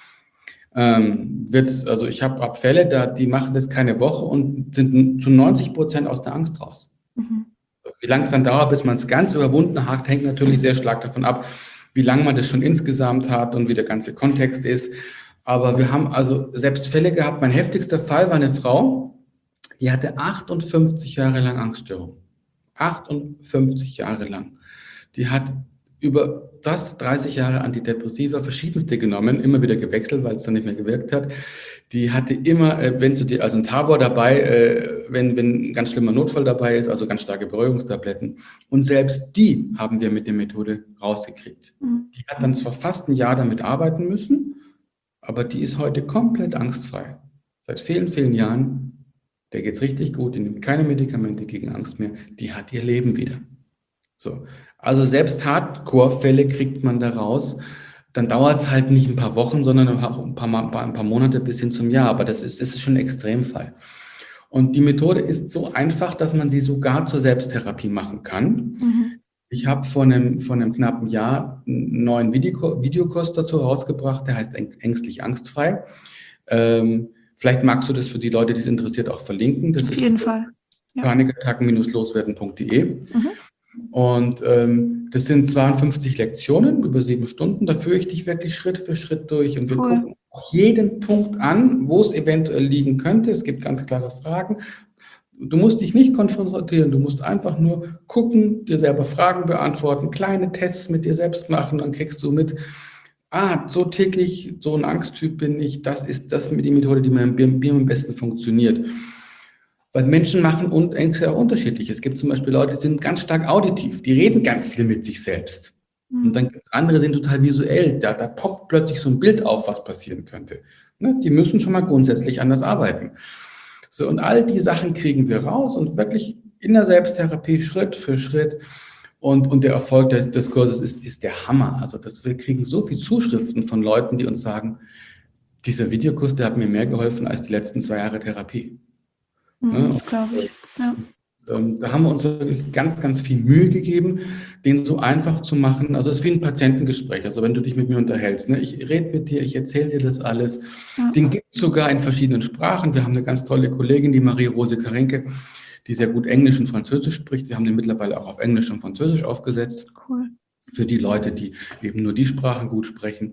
Ähm, wird's, also ich habe Fälle, da, die machen das keine Woche und sind zu neunzig Prozent aus der Angst raus. Mhm. Wie lange es dann dauert, bis man es ganz überwunden hat, hängt natürlich sehr stark davon ab, wie lange man das schon insgesamt hat und wie der ganze Kontext ist. Aber wir haben also selbst Fälle gehabt. Mein heftigster Fall war eine Frau, die hatte achtundfünfzig Jahre lang Angststörung. achtundfünfzig Jahre lang. Die hat über das dreißig Jahre Antidepressiva, verschiedenste genommen, immer wieder gewechselt, weil es dann nicht mehr gewirkt hat. Die hatte immer, wenn du dir, also ein Tavor dabei, wenn, wenn ein ganz schlimmer Notfall dabei ist, also ganz starke Beruhigungstabletten. Und selbst die haben wir mit der Methode rausgekriegt. Mhm. Die hat dann zwar fast ein Jahr damit arbeiten müssen, aber die ist heute komplett angstfrei. Seit vielen, vielen Jahren, der geht's richtig gut, die nimmt keine Medikamente gegen Angst mehr, die hat ihr Leben wieder. So. Also selbst Hardcore-Fälle kriegt man da raus. Dann dauert es halt nicht ein paar Wochen, sondern auch ein paar, ein paar Monate bis hin zum Jahr. Aber das ist, das ist schon ein Extremfall. Und die Methode ist so einfach, dass man sie sogar zur Selbsttherapie machen kann. Mhm. Ich habe vor einem, vor einem knappen Jahr einen neuen Video, Videokurs dazu rausgebracht, der heißt Ängstlich angstfrei. Ähm, vielleicht magst du das für die Leute, die es interessiert, auch verlinken. Das Auf jeden ist Fall. Ja. panikattacken loswerden punkt de. Mhm. Und ähm, das sind zweiundfünfzig Lektionen über sieben Stunden. Da führe ich dich wirklich Schritt für Schritt durch. Und wir cool. gucken auch jeden Punkt an, wo es eventuell liegen könnte. Es gibt ganz klare Fragen. Du musst dich nicht konfrontieren, du musst einfach nur gucken, dir selber Fragen beantworten, kleine Tests mit dir selbst machen, dann kriegst du mit, ah, so tick ich, so ein Angsttyp bin ich, das ist das mit die Methode, die mir am besten funktioniert. Weil Menschen machen und Ängste auch unterschiedlich. Es gibt zum Beispiel Leute, die sind ganz stark auditiv, die reden ganz viel mit sich selbst. Mhm. Und dann gibt es andere, die sind total visuell, da, da poppt plötzlich so ein Bild auf, was passieren könnte. Ne? Die müssen schon mal grundsätzlich anders arbeiten. So, und all die Sachen kriegen wir raus und wirklich in der Selbsttherapie Schritt für Schritt. Und, und der Erfolg des, des Kurses ist, ist der Hammer. Also das, wir kriegen so viele Zuschriften von Leuten, die uns sagen, dieser Videokurs, der hat mir mehr geholfen als die letzten zwei Jahre Therapie. Mhm, das glaube ich, ja. Ähm, da haben wir uns wirklich ganz, ganz viel Mühe gegeben, den so einfach zu machen. Also es ist wie ein Patientengespräch. Also wenn du dich mit mir unterhältst, ne? Ich rede mit dir, ich erzähle dir das alles. Ja. Den gibt es sogar in verschiedenen Sprachen. Wir haben eine ganz tolle Kollegin, die Marie-Rose Karenke, die sehr gut Englisch und Französisch spricht. Wir haben den mittlerweile auch auf Englisch und Französisch aufgesetzt. Cool. Für die Leute, die eben nur die Sprachen gut sprechen.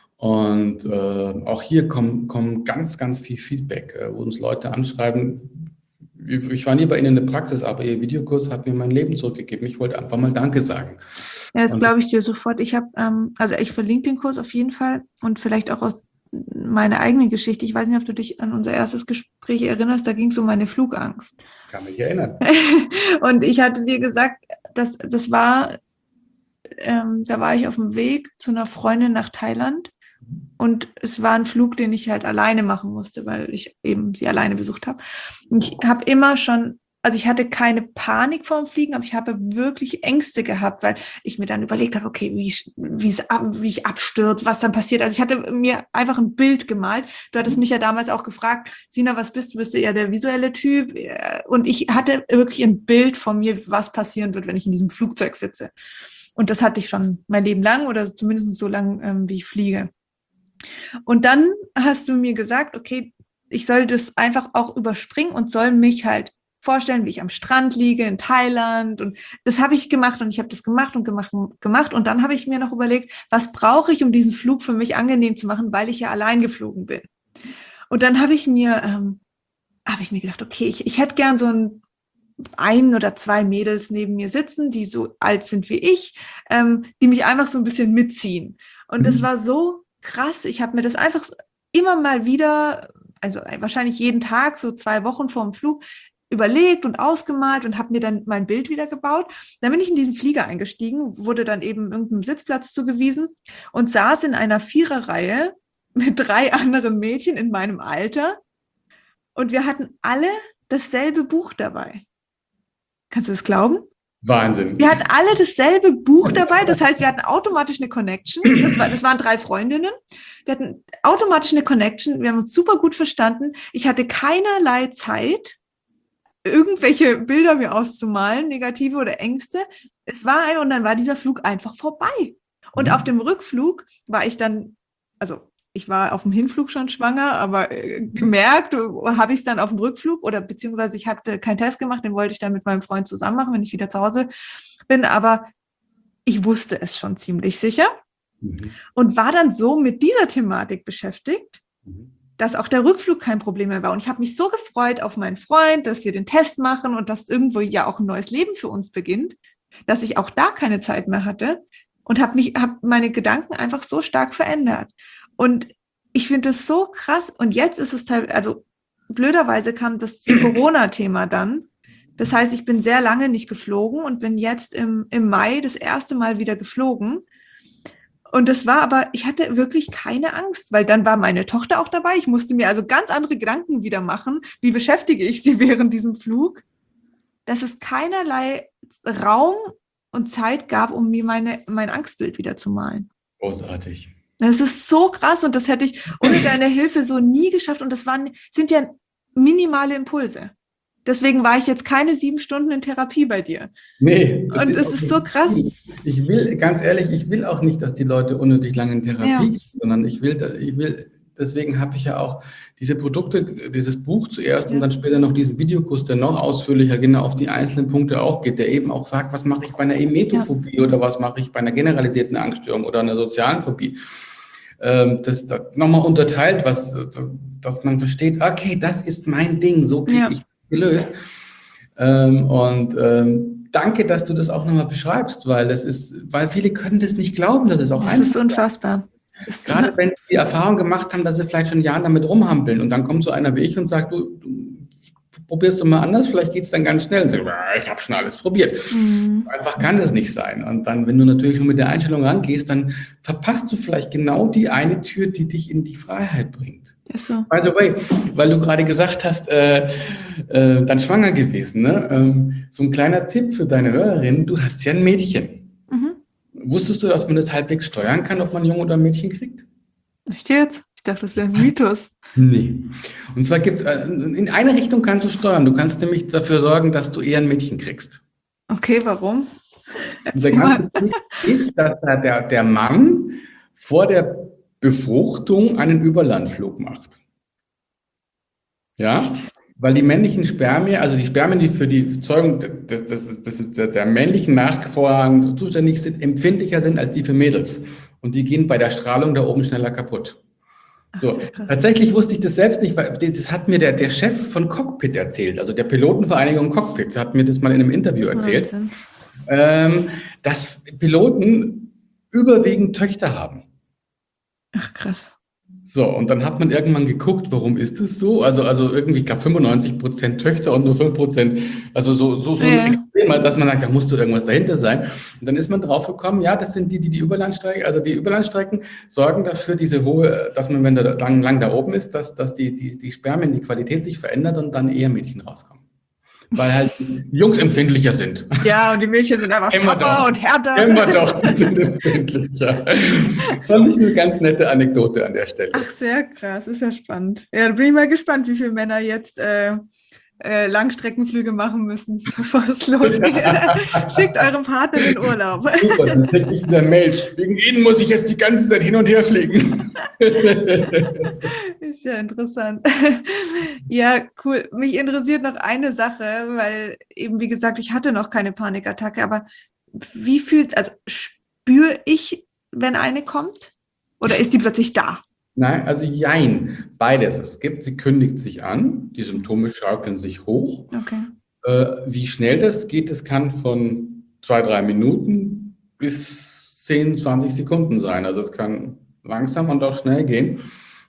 Und äh, auch hier kommen, kommen ganz, ganz viel Feedback, äh, wo uns Leute anschreiben, ich war nie bei Ihnen in der Praxis, aber Ihr Videokurs hat mir mein Leben zurückgegeben. Ich wollte einfach mal Danke sagen. Ja, das glaube ich dir sofort. Ich habe, ähm, also ich verlinke den Kurs auf jeden Fall und vielleicht auch aus meine eigene Geschichte. Ich weiß nicht, ob du dich an unser erstes Gespräch erinnerst, da ging es um meine Flugangst. Kann mich erinnern. Und ich hatte dir gesagt, dass das war, ähm, da war ich auf dem Weg zu einer Freundin nach Thailand und es war ein Flug, den ich halt alleine machen musste, weil ich eben sie alleine besucht habe. Und ich habe immer schon, also ich hatte keine Panik vorm Fliegen, aber ich habe wirklich Ängste gehabt, weil ich mir dann überlegt habe, okay, wie ich, wie es, wie ich abstürze, was dann passiert. Also ich hatte mir einfach ein Bild gemalt. Du hattest mich ja damals auch gefragt, Sina, was bist du? Bist du eher der visuelle Typ? Und ich hatte wirklich ein Bild von mir, was passieren wird, wenn ich in diesem Flugzeug sitze. Und das hatte ich schon mein Leben lang oder zumindest so lang, ähm, wie ich fliege. Und dann hast du mir gesagt, okay, ich soll das einfach auch überspringen und soll mich halt vorstellen, wie ich am Strand liege in Thailand, und das habe ich gemacht und ich habe das gemacht und gemacht und gemacht und dann habe ich mir noch überlegt, was brauche ich, um diesen Flug für mich angenehm zu machen, weil ich ja allein geflogen bin. Und dann habe ich mir ähm, habe ich mir gedacht, okay, ich, ich hätte gern so ein ein oder zwei Mädels neben mir sitzen, die so alt sind wie ich, ähm, die mich einfach so ein bisschen mitziehen. Und das war so krass. Ich habe mir das einfach immer mal wieder, also wahrscheinlich jeden Tag, so zwei Wochen vor dem Flug, überlegt und ausgemalt und habe mir dann mein Bild wieder gebaut. Dann bin ich in diesen Flieger eingestiegen, wurde dann eben irgendeinem Sitzplatz zugewiesen und saß in einer Viererreihe mit drei anderen Mädchen in meinem Alter und wir hatten alle dasselbe Buch dabei. Kannst du das glauben? Wahnsinn. Wir hatten alle dasselbe Buch dabei, das heißt, wir hatten automatisch eine Connection. Das, war, das waren drei Freundinnen. Wir hatten automatisch eine Connection. Wir haben uns super gut verstanden. Ich hatte keinerlei Zeit, irgendwelche Bilder mir auszumalen, negative oder Ängste. Es war ein und dann war dieser Flug einfach vorbei. Und mhm. auf dem Rückflug war ich dann, also ich war auf dem Hinflug schon schwanger, aber äh, gemerkt habe ich es dann auf dem Rückflug oder beziehungsweise ich hatte keinen Test gemacht, den wollte ich dann mit meinem Freund zusammen machen, wenn ich wieder zu Hause bin, aber ich wusste es schon ziemlich sicher mhm. und war dann so mit dieser Thematik beschäftigt, mhm. dass auch der Rückflug kein Problem mehr war. Und ich habe mich so gefreut auf meinen Freund, dass wir den Test machen und dass irgendwo ja auch ein neues Leben für uns beginnt, dass ich auch da keine Zeit mehr hatte und habe mich, habe meine Gedanken einfach so stark verändert. Und ich finde das so krass. Und jetzt ist es teilweise, also blöderweise kam das Corona-Thema dann. Das heißt, ich bin sehr lange nicht geflogen und bin jetzt im, im Mai das erste Mal wieder geflogen. Und das war aber, ich hatte wirklich keine Angst, weil dann war meine Tochter auch dabei. Ich musste mir also ganz andere Gedanken wieder machen. Wie beschäftige ich sie während diesem Flug? Dass es keinerlei Raum und Zeit gab, um mir meine, mein Angstbild wieder zu malen. Großartig. Das ist so krass und das hätte ich ohne deine Hilfe so nie geschafft. Und das waren, sind ja minimale Impulse. Deswegen war ich jetzt keine sieben Stunden in Therapie bei dir. Nee. Und es ist so krass. Ich will, ganz ehrlich, ich will auch nicht, dass die Leute unnötig lange in Therapie ja. gehen, sondern ich will, ich will, deswegen habe ich ja auch diese Produkte, dieses Buch zuerst ja. und dann später noch diesen Videokurs, der noch ausführlicher genau auf die einzelnen Punkte auch geht, der eben auch sagt, was mache ich bei einer Emetophobie ja. oder was mache ich bei einer generalisierten Angststörung oder einer sozialen Phobie. Das, das nochmal unterteilt, was, dass man versteht, okay, das ist mein Ding, so kriege ja. ich das gelöst. Und danke, dass du das auch nochmal beschreibst, weil das ist, weil viele können das nicht glauben, dass es auch einfach ist. Das ist unfassbar. Das Gerade wenn sie die Erfahrung gemacht haben, dass sie vielleicht schon Jahren damit rumhampeln und dann kommt so einer wie ich und sagt, du, du probierst du mal anders, vielleicht geht es dann ganz schnell. Und so, ich habe schon alles probiert. Mhm. Einfach kann das nicht sein. Und dann, wenn du natürlich schon mit der Einstellung rangehst, dann verpasst du vielleicht genau die eine Tür, die dich in die Freiheit bringt. Ist so. By the way, weil du gerade gesagt hast, äh, äh, dann schwanger gewesen. Ne? Ähm, so ein kleiner Tipp für deine Hörerin, du hast ja ein Mädchen. Mhm. Wusstest du, dass man das halbwegs steuern kann, ob man ein Junge oder ein Mädchen kriegt? Echt jetzt? Ich dachte, das wäre ein Mythos. Nee. Und zwar gibt es, in eine Richtung kannst du steuern. Du kannst nämlich dafür sorgen, dass du eher ein Mädchen kriegst. Okay, warum? Und der ganze Punkt ist, dass der, der Mann vor der Befruchtung einen Überlandflug macht. Ja? Echt? Weil die männlichen Spermien, also die Spermien, die für die Zeugung des, des, des, des, der männlichen Nachfahren zuständig sind, empfindlicher sind als die für Mädels. Und die gehen bei der Strahlung da oben schneller kaputt. So, tatsächlich wusste ich das selbst nicht, weil das hat mir der, der Chef von Cockpit erzählt, also der Pilotenvereinigung Cockpit, hat mir das mal in einem Interview erzählt, ähm, dass Piloten überwiegend Töchter haben. Ach krass. So, und dann hat man irgendwann geguckt, warum ist es so? Also, also irgendwie, ich glaube, fünfundneunzig Prozent Töchter und nur fünf Prozent, also so, so, so Ja. extrem, dass man sagt, da musste irgendwas dahinter sein. Und dann ist man drauf gekommen, ja, das sind die, die die Überlandstrecken, also die Überlandstrecken sorgen dafür, diese hohe, dass man, wenn der lang, lang da oben ist, dass, dass die, die, die Spermien, die Qualität sich verändert und dann eher Mädchen rauskommen. Weil halt die Jungs empfindlicher sind. Ja, und die Mädchen sind einfach Immer tougher doch. und härter. Immer doch, die sind empfindlicher. Fand ich eine ganz nette Anekdote an der Stelle. Ach, sehr krass, ist ja spannend. Ja, da bin ich mal gespannt, wie viele Männer jetzt äh, äh, Langstreckenflüge machen müssen, bevor es losgeht. Schickt eurem Partner in den Urlaub. Super, dann kriege ich eine Mail. Wegen Ihnen muss ich jetzt die ganze Zeit hin und her fliegen. Ist ja interessant. Ja, cool. Mich interessiert noch eine Sache, weil eben, wie gesagt, ich hatte noch keine Panikattacke, aber wie fühlt, also spüre ich, wenn eine kommt? Oder ist die plötzlich da? Nein, also jein, beides. Es gibt, sie kündigt sich an, die Symptome schaukeln sich hoch. Okay. Äh, wie schnell das geht, das kann von zwei, drei Minuten bis zehn, zwanzig Sekunden sein. Also es kann langsam und auch schnell gehen.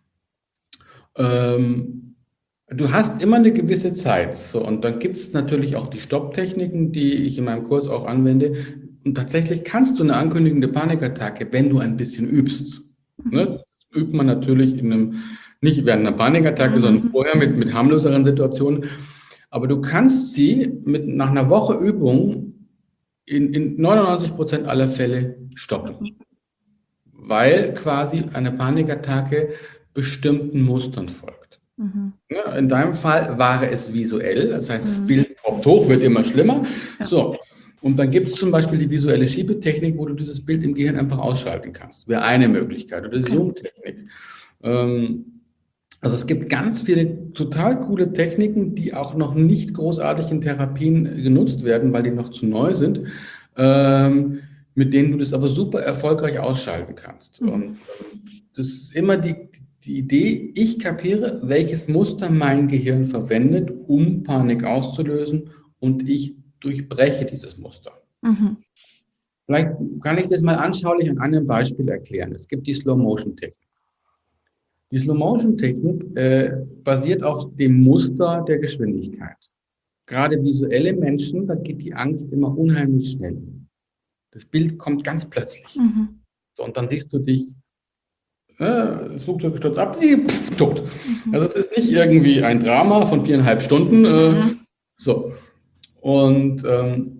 Ähm, du hast immer eine gewisse Zeit. So, und dann gibt es natürlich auch die Stopptechniken, die ich in meinem Kurs auch anwende. Und tatsächlich kannst du eine ankündigende Panikattacke, wenn du ein bisschen übst. Ne? Übt man natürlich in einem, nicht während einer Panikattacke, mhm. sondern vorher mit, mit harmloseren Situationen. Aber du kannst sie mit, nach einer Woche Übung in, in neunundneunzig Prozent aller Fälle stoppen. Weil quasi eine Panikattacke bestimmten Mustern folgt. Mhm. Ja, in deinem Fall war es visuell, das heißt, das mhm. Bild poppt hoch, wird immer schlimmer. Ja. So. Und dann gibt es zum Beispiel die visuelle Schiebetechnik, wo du dieses Bild im Gehirn einfach ausschalten kannst. Wäre eine Möglichkeit. Oder die Zoom-Technik. Ähm, also es gibt ganz viele total coole Techniken, die auch noch nicht großartig in Therapien genutzt werden, weil die noch zu neu sind, ähm, mit denen du das aber super erfolgreich ausschalten kannst. Mhm. Und das ist immer die, die Idee, ich kapiere, welches Muster mein Gehirn verwendet, um Panik auszulösen, und ich durchbreche dieses Muster. Mhm. Vielleicht kann ich das mal anschaulich an einem Beispiel erklären. Es gibt die Slow-Motion-Technik. Die Slow-Motion-Technik äh, basiert auf dem Muster der Geschwindigkeit. Gerade visuelle Menschen, da geht die Angst immer unheimlich schnell. Das Bild kommt ganz plötzlich. Mhm. So, und dann siehst du dich, äh, das Flugzeug stürzt ab, sie, pff, tot. Mhm. Also es ist nicht irgendwie ein Drama von viereinhalb Stunden. Äh, mhm. So. Und ähm,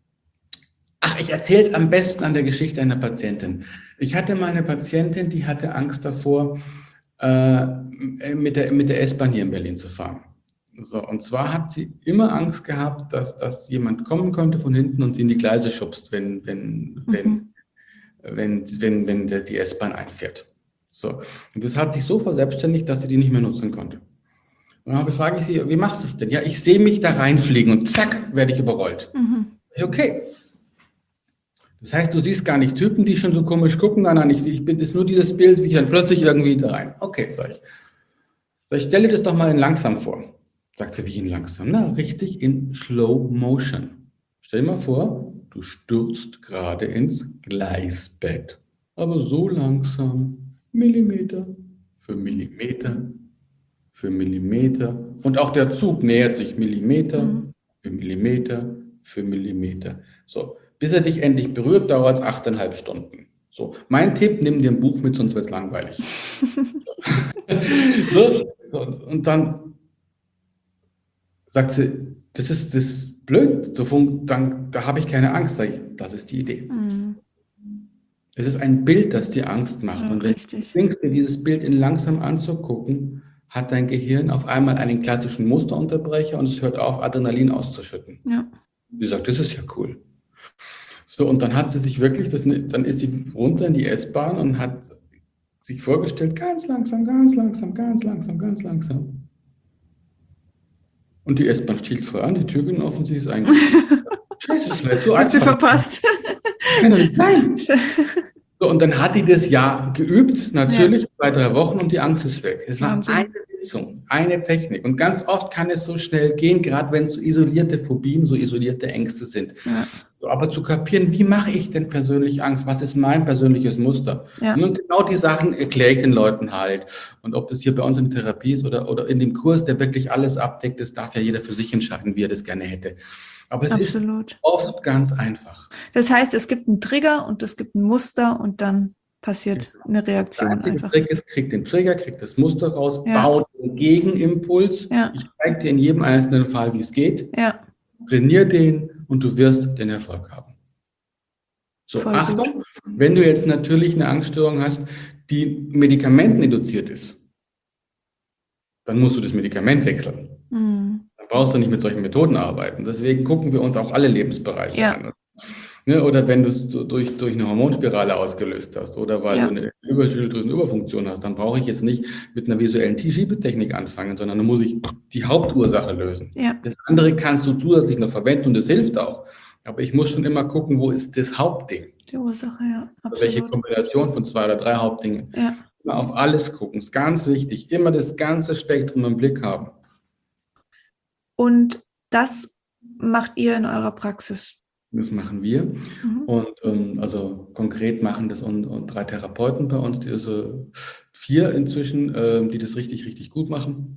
ach, ich erzähle es am besten an der Geschichte einer Patientin. Ich hatte mal eine Patientin, die hatte Angst davor, äh, mit der, mit der S-Bahn hier in Berlin zu fahren. So, und zwar hat sie immer Angst gehabt, dass, dass jemand kommen könnte von hinten und sie in die Gleise schubst, wenn, wenn, mhm. wenn, wenn, wenn, wenn der, die S-Bahn einfährt. So. Und das hat sich so verselbstständigt, dass sie die nicht mehr nutzen konnte. Und dann frage ich sie, wie machst du es denn? Ja, ich sehe mich da reinfliegen und zack, werde ich überrollt. Mhm. Okay. Das heißt, du siehst gar nicht Typen, die schon so komisch gucken. Nein, nein, ich, ich bin, ist nur dieses Bild, wie ich dann plötzlich irgendwie da rein. Okay, sag ich. Sag ich, stell dir das doch mal in langsam vor. Sagt sie, wie in langsam? Na, richtig, in Slow Motion. Stell dir mal vor, du stürzt gerade ins Gleisbett. Aber so langsam, Millimeter für Millimeter für Millimeter. Und auch der Zug nähert sich Millimeter mhm. für Millimeter für Millimeter. So, bis er dich endlich berührt, dauert es achteinhalb Stunden. So, mein Tipp, nimm dir ein Buch mit, sonst wird es langweilig. so, so, und dann sagt sie, das ist, das ist blöd, so, dann, da habe ich keine Angst. Sag ich, das ist die Idee. Mhm. Es ist ein Bild, das dir Angst macht. Ja, und wenn du denkst, dir dieses Bild in langsam anzugucken, hat dein Gehirn auf einmal einen klassischen Musterunterbrecher und es hört auf, Adrenalin auszuschütten. Ja. Sie sagt, das ist ja cool. So, und dann hat sie sich wirklich, das, dann ist sie runter in die S-Bahn und hat sich vorgestellt, ganz langsam, ganz langsam, ganz langsam, ganz langsam. Und die S-Bahn stiehlt voll an, die Tür ging offen, sie ist eingeschlafen. Scheiße, das war jetzt so einfach. Hat sie verpasst. Nein. So, und dann hat die das ja geübt, natürlich, ja. zwei, drei Wochen, und die Angst ist weg. Es war eine Sitzung, eine Technik. Und ganz oft kann es so schnell gehen, gerade wenn es so isolierte Phobien, so isolierte Ängste sind. Ja. So, aber zu kapieren, wie mache ich denn persönlich Angst? Was ist mein persönliches Muster? Ja. Und genau die Sachen erkläre ich den Leuten halt. Und ob das hier bei uns in der Therapie ist oder, oder in dem Kurs, der wirklich alles abdeckt, das darf ja jeder für sich entscheiden, wie er das gerne hätte. Aber es Absolut. ist oft ganz einfach. Das heißt, es gibt einen Trigger und es gibt ein Muster und dann passiert eine Reaktion Der einfach. Trick ist, krieg den Trigger, krieg das Muster raus, Ja. baut den Gegenimpuls. Ja. Ich zeige dir in jedem einzelnen Fall, wie es geht. Ja. Trainier den und du wirst den Erfolg haben. So, Voll Achtung, gut. wenn du jetzt natürlich eine Angststörung hast, die medikamenteninduziert ist, dann musst du das Medikament wechseln. Mhm. Dann brauchst du nicht mit solchen Methoden arbeiten. Deswegen gucken wir uns auch alle Lebensbereiche Ja. an. Ne, oder wenn du es durch, durch eine Hormonspirale ausgelöst hast oder weil Ja. du eine Überschilddrüsenüberfunktion hast, dann brauche ich jetzt nicht mit einer visuellen T-Schiebetechnik anfangen, sondern dann muss ich die Hauptursache lösen. Ja. Das andere kannst du zusätzlich noch verwenden und das hilft auch. Aber ich muss schon immer gucken, wo ist das Hauptding? Die Ursache, ja. Absolut. Welche Kombination von zwei oder drei Hauptdingen? Ja. Immer auf alles gucken, ist ganz wichtig. Immer das ganze Spektrum im Blick haben. Und das macht ihr in eurer Praxis? Das machen wir. Mhm. Und ähm, also konkret machen das und, und drei Therapeuten bei uns, die also vier inzwischen, ähm, die das richtig, richtig gut machen.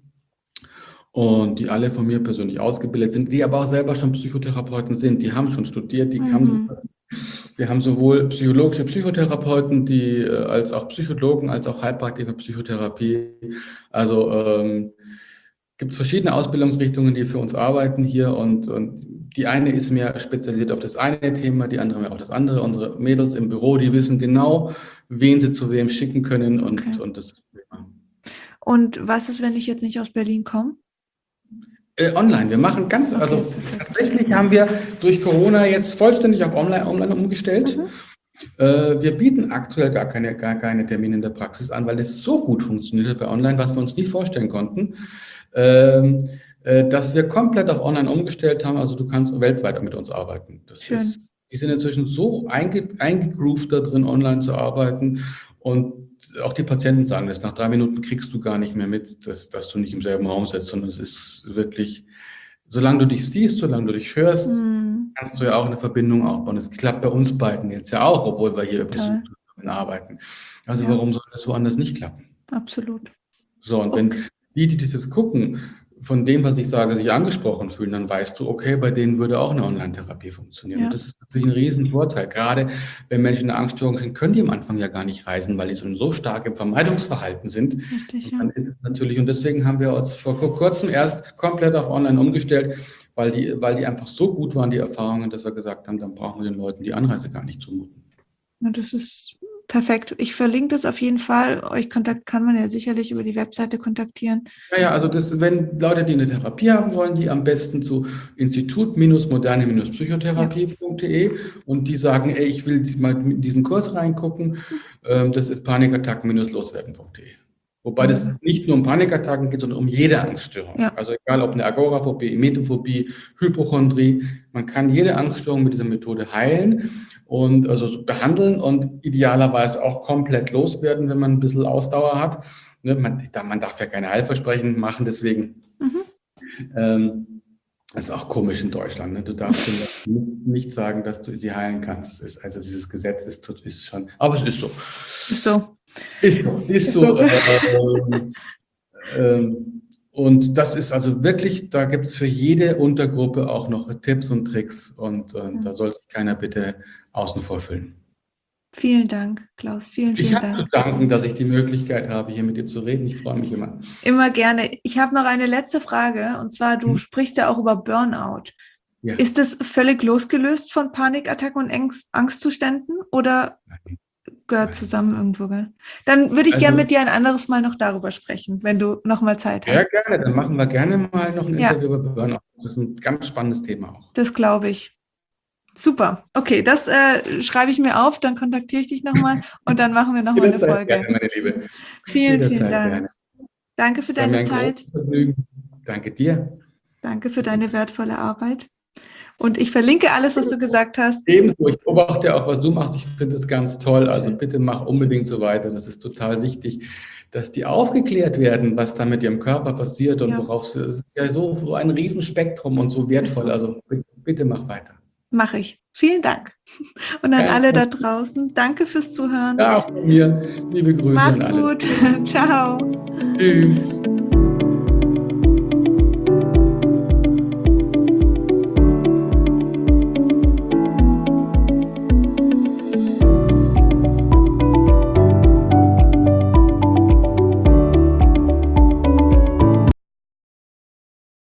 Und die alle von mir persönlich ausgebildet sind, die aber auch selber schon Psychotherapeuten sind. Die haben schon studiert, die Mhm. haben wir haben sowohl psychologische Psychotherapeuten, die äh, als auch Psychologen, als auch Heilpraktiker Psychotherapie. Also ähm, gibt es verschiedene Ausbildungsrichtungen, die für uns arbeiten hier und, und die eine ist mehr spezialisiert auf das eine Thema, die andere mehr auf das andere. Unsere Mädels im Büro, die wissen genau, wen sie zu wem schicken können und, Okay. und das. Ja. Und was ist, wenn ich jetzt nicht aus Berlin komme? Äh, online. Wir machen ganz, Okay, also perfekt. tatsächlich haben wir durch Corona jetzt vollständig auf online, online umgestellt. Mhm. Äh, wir bieten aktuell gar keine, gar keine Termine in der Praxis an, weil es so gut funktioniert hat bei online, was wir uns nie vorstellen konnten, ähm, äh, dass wir komplett auf online umgestellt haben. Also du kannst weltweit mit uns arbeiten. Das Schön. ist, die sind inzwischen so einge, eingegroovt da drin, online zu arbeiten. Und auch die Patienten sagen das, nach drei Minuten kriegst du gar nicht mehr mit, dass, dass du nicht im selben Raum sitzt, sondern es ist wirklich, solange du dich siehst, solange du dich hörst, Mhm. kannst du ja auch eine Verbindung aufbauen. Es klappt bei uns beiden jetzt ja auch, obwohl wir hier über Total. Zoom arbeiten. Also Ja. warum soll das woanders nicht klappen? Absolut. So, und wenn Okay. die, die dieses gucken, von dem, was ich sage, sich angesprochen fühlen, dann weißt du, okay, bei denen würde auch eine Online-Therapie funktionieren. Ja. Und das ist natürlich ein Riesenvorteil. Gerade wenn Menschen eine Angststörung sind, können die am Anfang ja gar nicht reisen, weil die so, so stark im Vermeidungsverhalten sind. Richtig, Und ja. dann ist es natürlich, und deswegen haben wir uns vor kurzem erst komplett auf Online umgestellt, weil die, weil die einfach so gut waren, die Erfahrungen, dass wir gesagt haben, dann brauchen wir den Leuten die Anreise gar nicht zumuten. Ja, das ist perfekt. Ich verlinke das auf jeden Fall. Euch kontakt kann man ja sicherlich über die Webseite kontaktieren. Naja, also das, wenn Leute, die eine Therapie haben wollen, die am besten zu institut-moderne-psychotherapie punkt de und die sagen, ey, ich will mal in diesen Kurs reingucken, ähm, das ist panikattacken-loswerden punkt de. Wobei das nicht nur um Panikattacken geht, sondern um jede Angststörung. Ja. Also egal ob eine Agoraphobie, Emetophobie, Hypochondrie, man kann jede Angststörung mit dieser Methode heilen und also so behandeln und idealerweise auch komplett loswerden, wenn man ein bisschen Ausdauer hat. Ne, man, man darf ja keine Heilversprechen machen, deswegen Mhm. ähm, das ist auch komisch in Deutschland. Ne? Du darfst nicht, nicht sagen, dass du sie heilen kannst. Das ist, also dieses Gesetz ist, ist schon, aber es ist so. Ist so. Ist so. Ist, Ist so. so. Ähm, ähm, und das ist also wirklich, da gibt es für jede Untergruppe auch noch Tipps und Tricks und äh, Mhm. da soll sich keiner bitte außen vor fühlen. Vielen Dank, Klaus. Vielen, Ich vielen habe zu Dank. danken, dass ich die Möglichkeit habe, hier mit dir zu reden. Ich freue mich immer. Immer gerne. Ich habe noch eine letzte Frage und zwar, du Hm? sprichst ja auch über Burnout. Ja. Ist es völlig losgelöst von Panikattacken und Angst, Angstzuständen oder Nein. gehört Nein. zusammen irgendwo? Gell? Dann würde ich Also- gerne mit dir ein anderes Mal noch darüber sprechen, wenn du noch mal Zeit Ja, hast. gerne. Dann machen wir gerne mal noch ein Ja. Interview über Burnout. Das ist ein ganz spannendes Thema auch. Das glaube ich. Super. Okay, das äh, schreibe ich mir auf, dann kontaktiere ich dich nochmal und dann machen wir nochmal eine Jederzeit Folge. gerne, meine Liebe. Vielen, vielen Jederzeit Dank. gerne. Danke für Es war mir deine ein Zeit. großes Vergnügen. Danke dir. Danke für deine wertvolle Arbeit. Und ich verlinke alles, was du gesagt hast. Ebenso, ich beobachte auch, was du machst. Ich finde es ganz toll. Also bitte mach unbedingt so weiter. Das ist total wichtig, dass die aufgeklärt werden, was da mit ihrem Körper passiert und ja. worauf es ist ja so, so ein Riesenspektrum und so wertvoll. Also bitte, bitte mach weiter. Mache ich. Vielen Dank. Und an alle da draußen, danke fürs Zuhören. Ja, auch von mir. Liebe Grüße Macht's an alle. Gut. Ciao. Tschüss.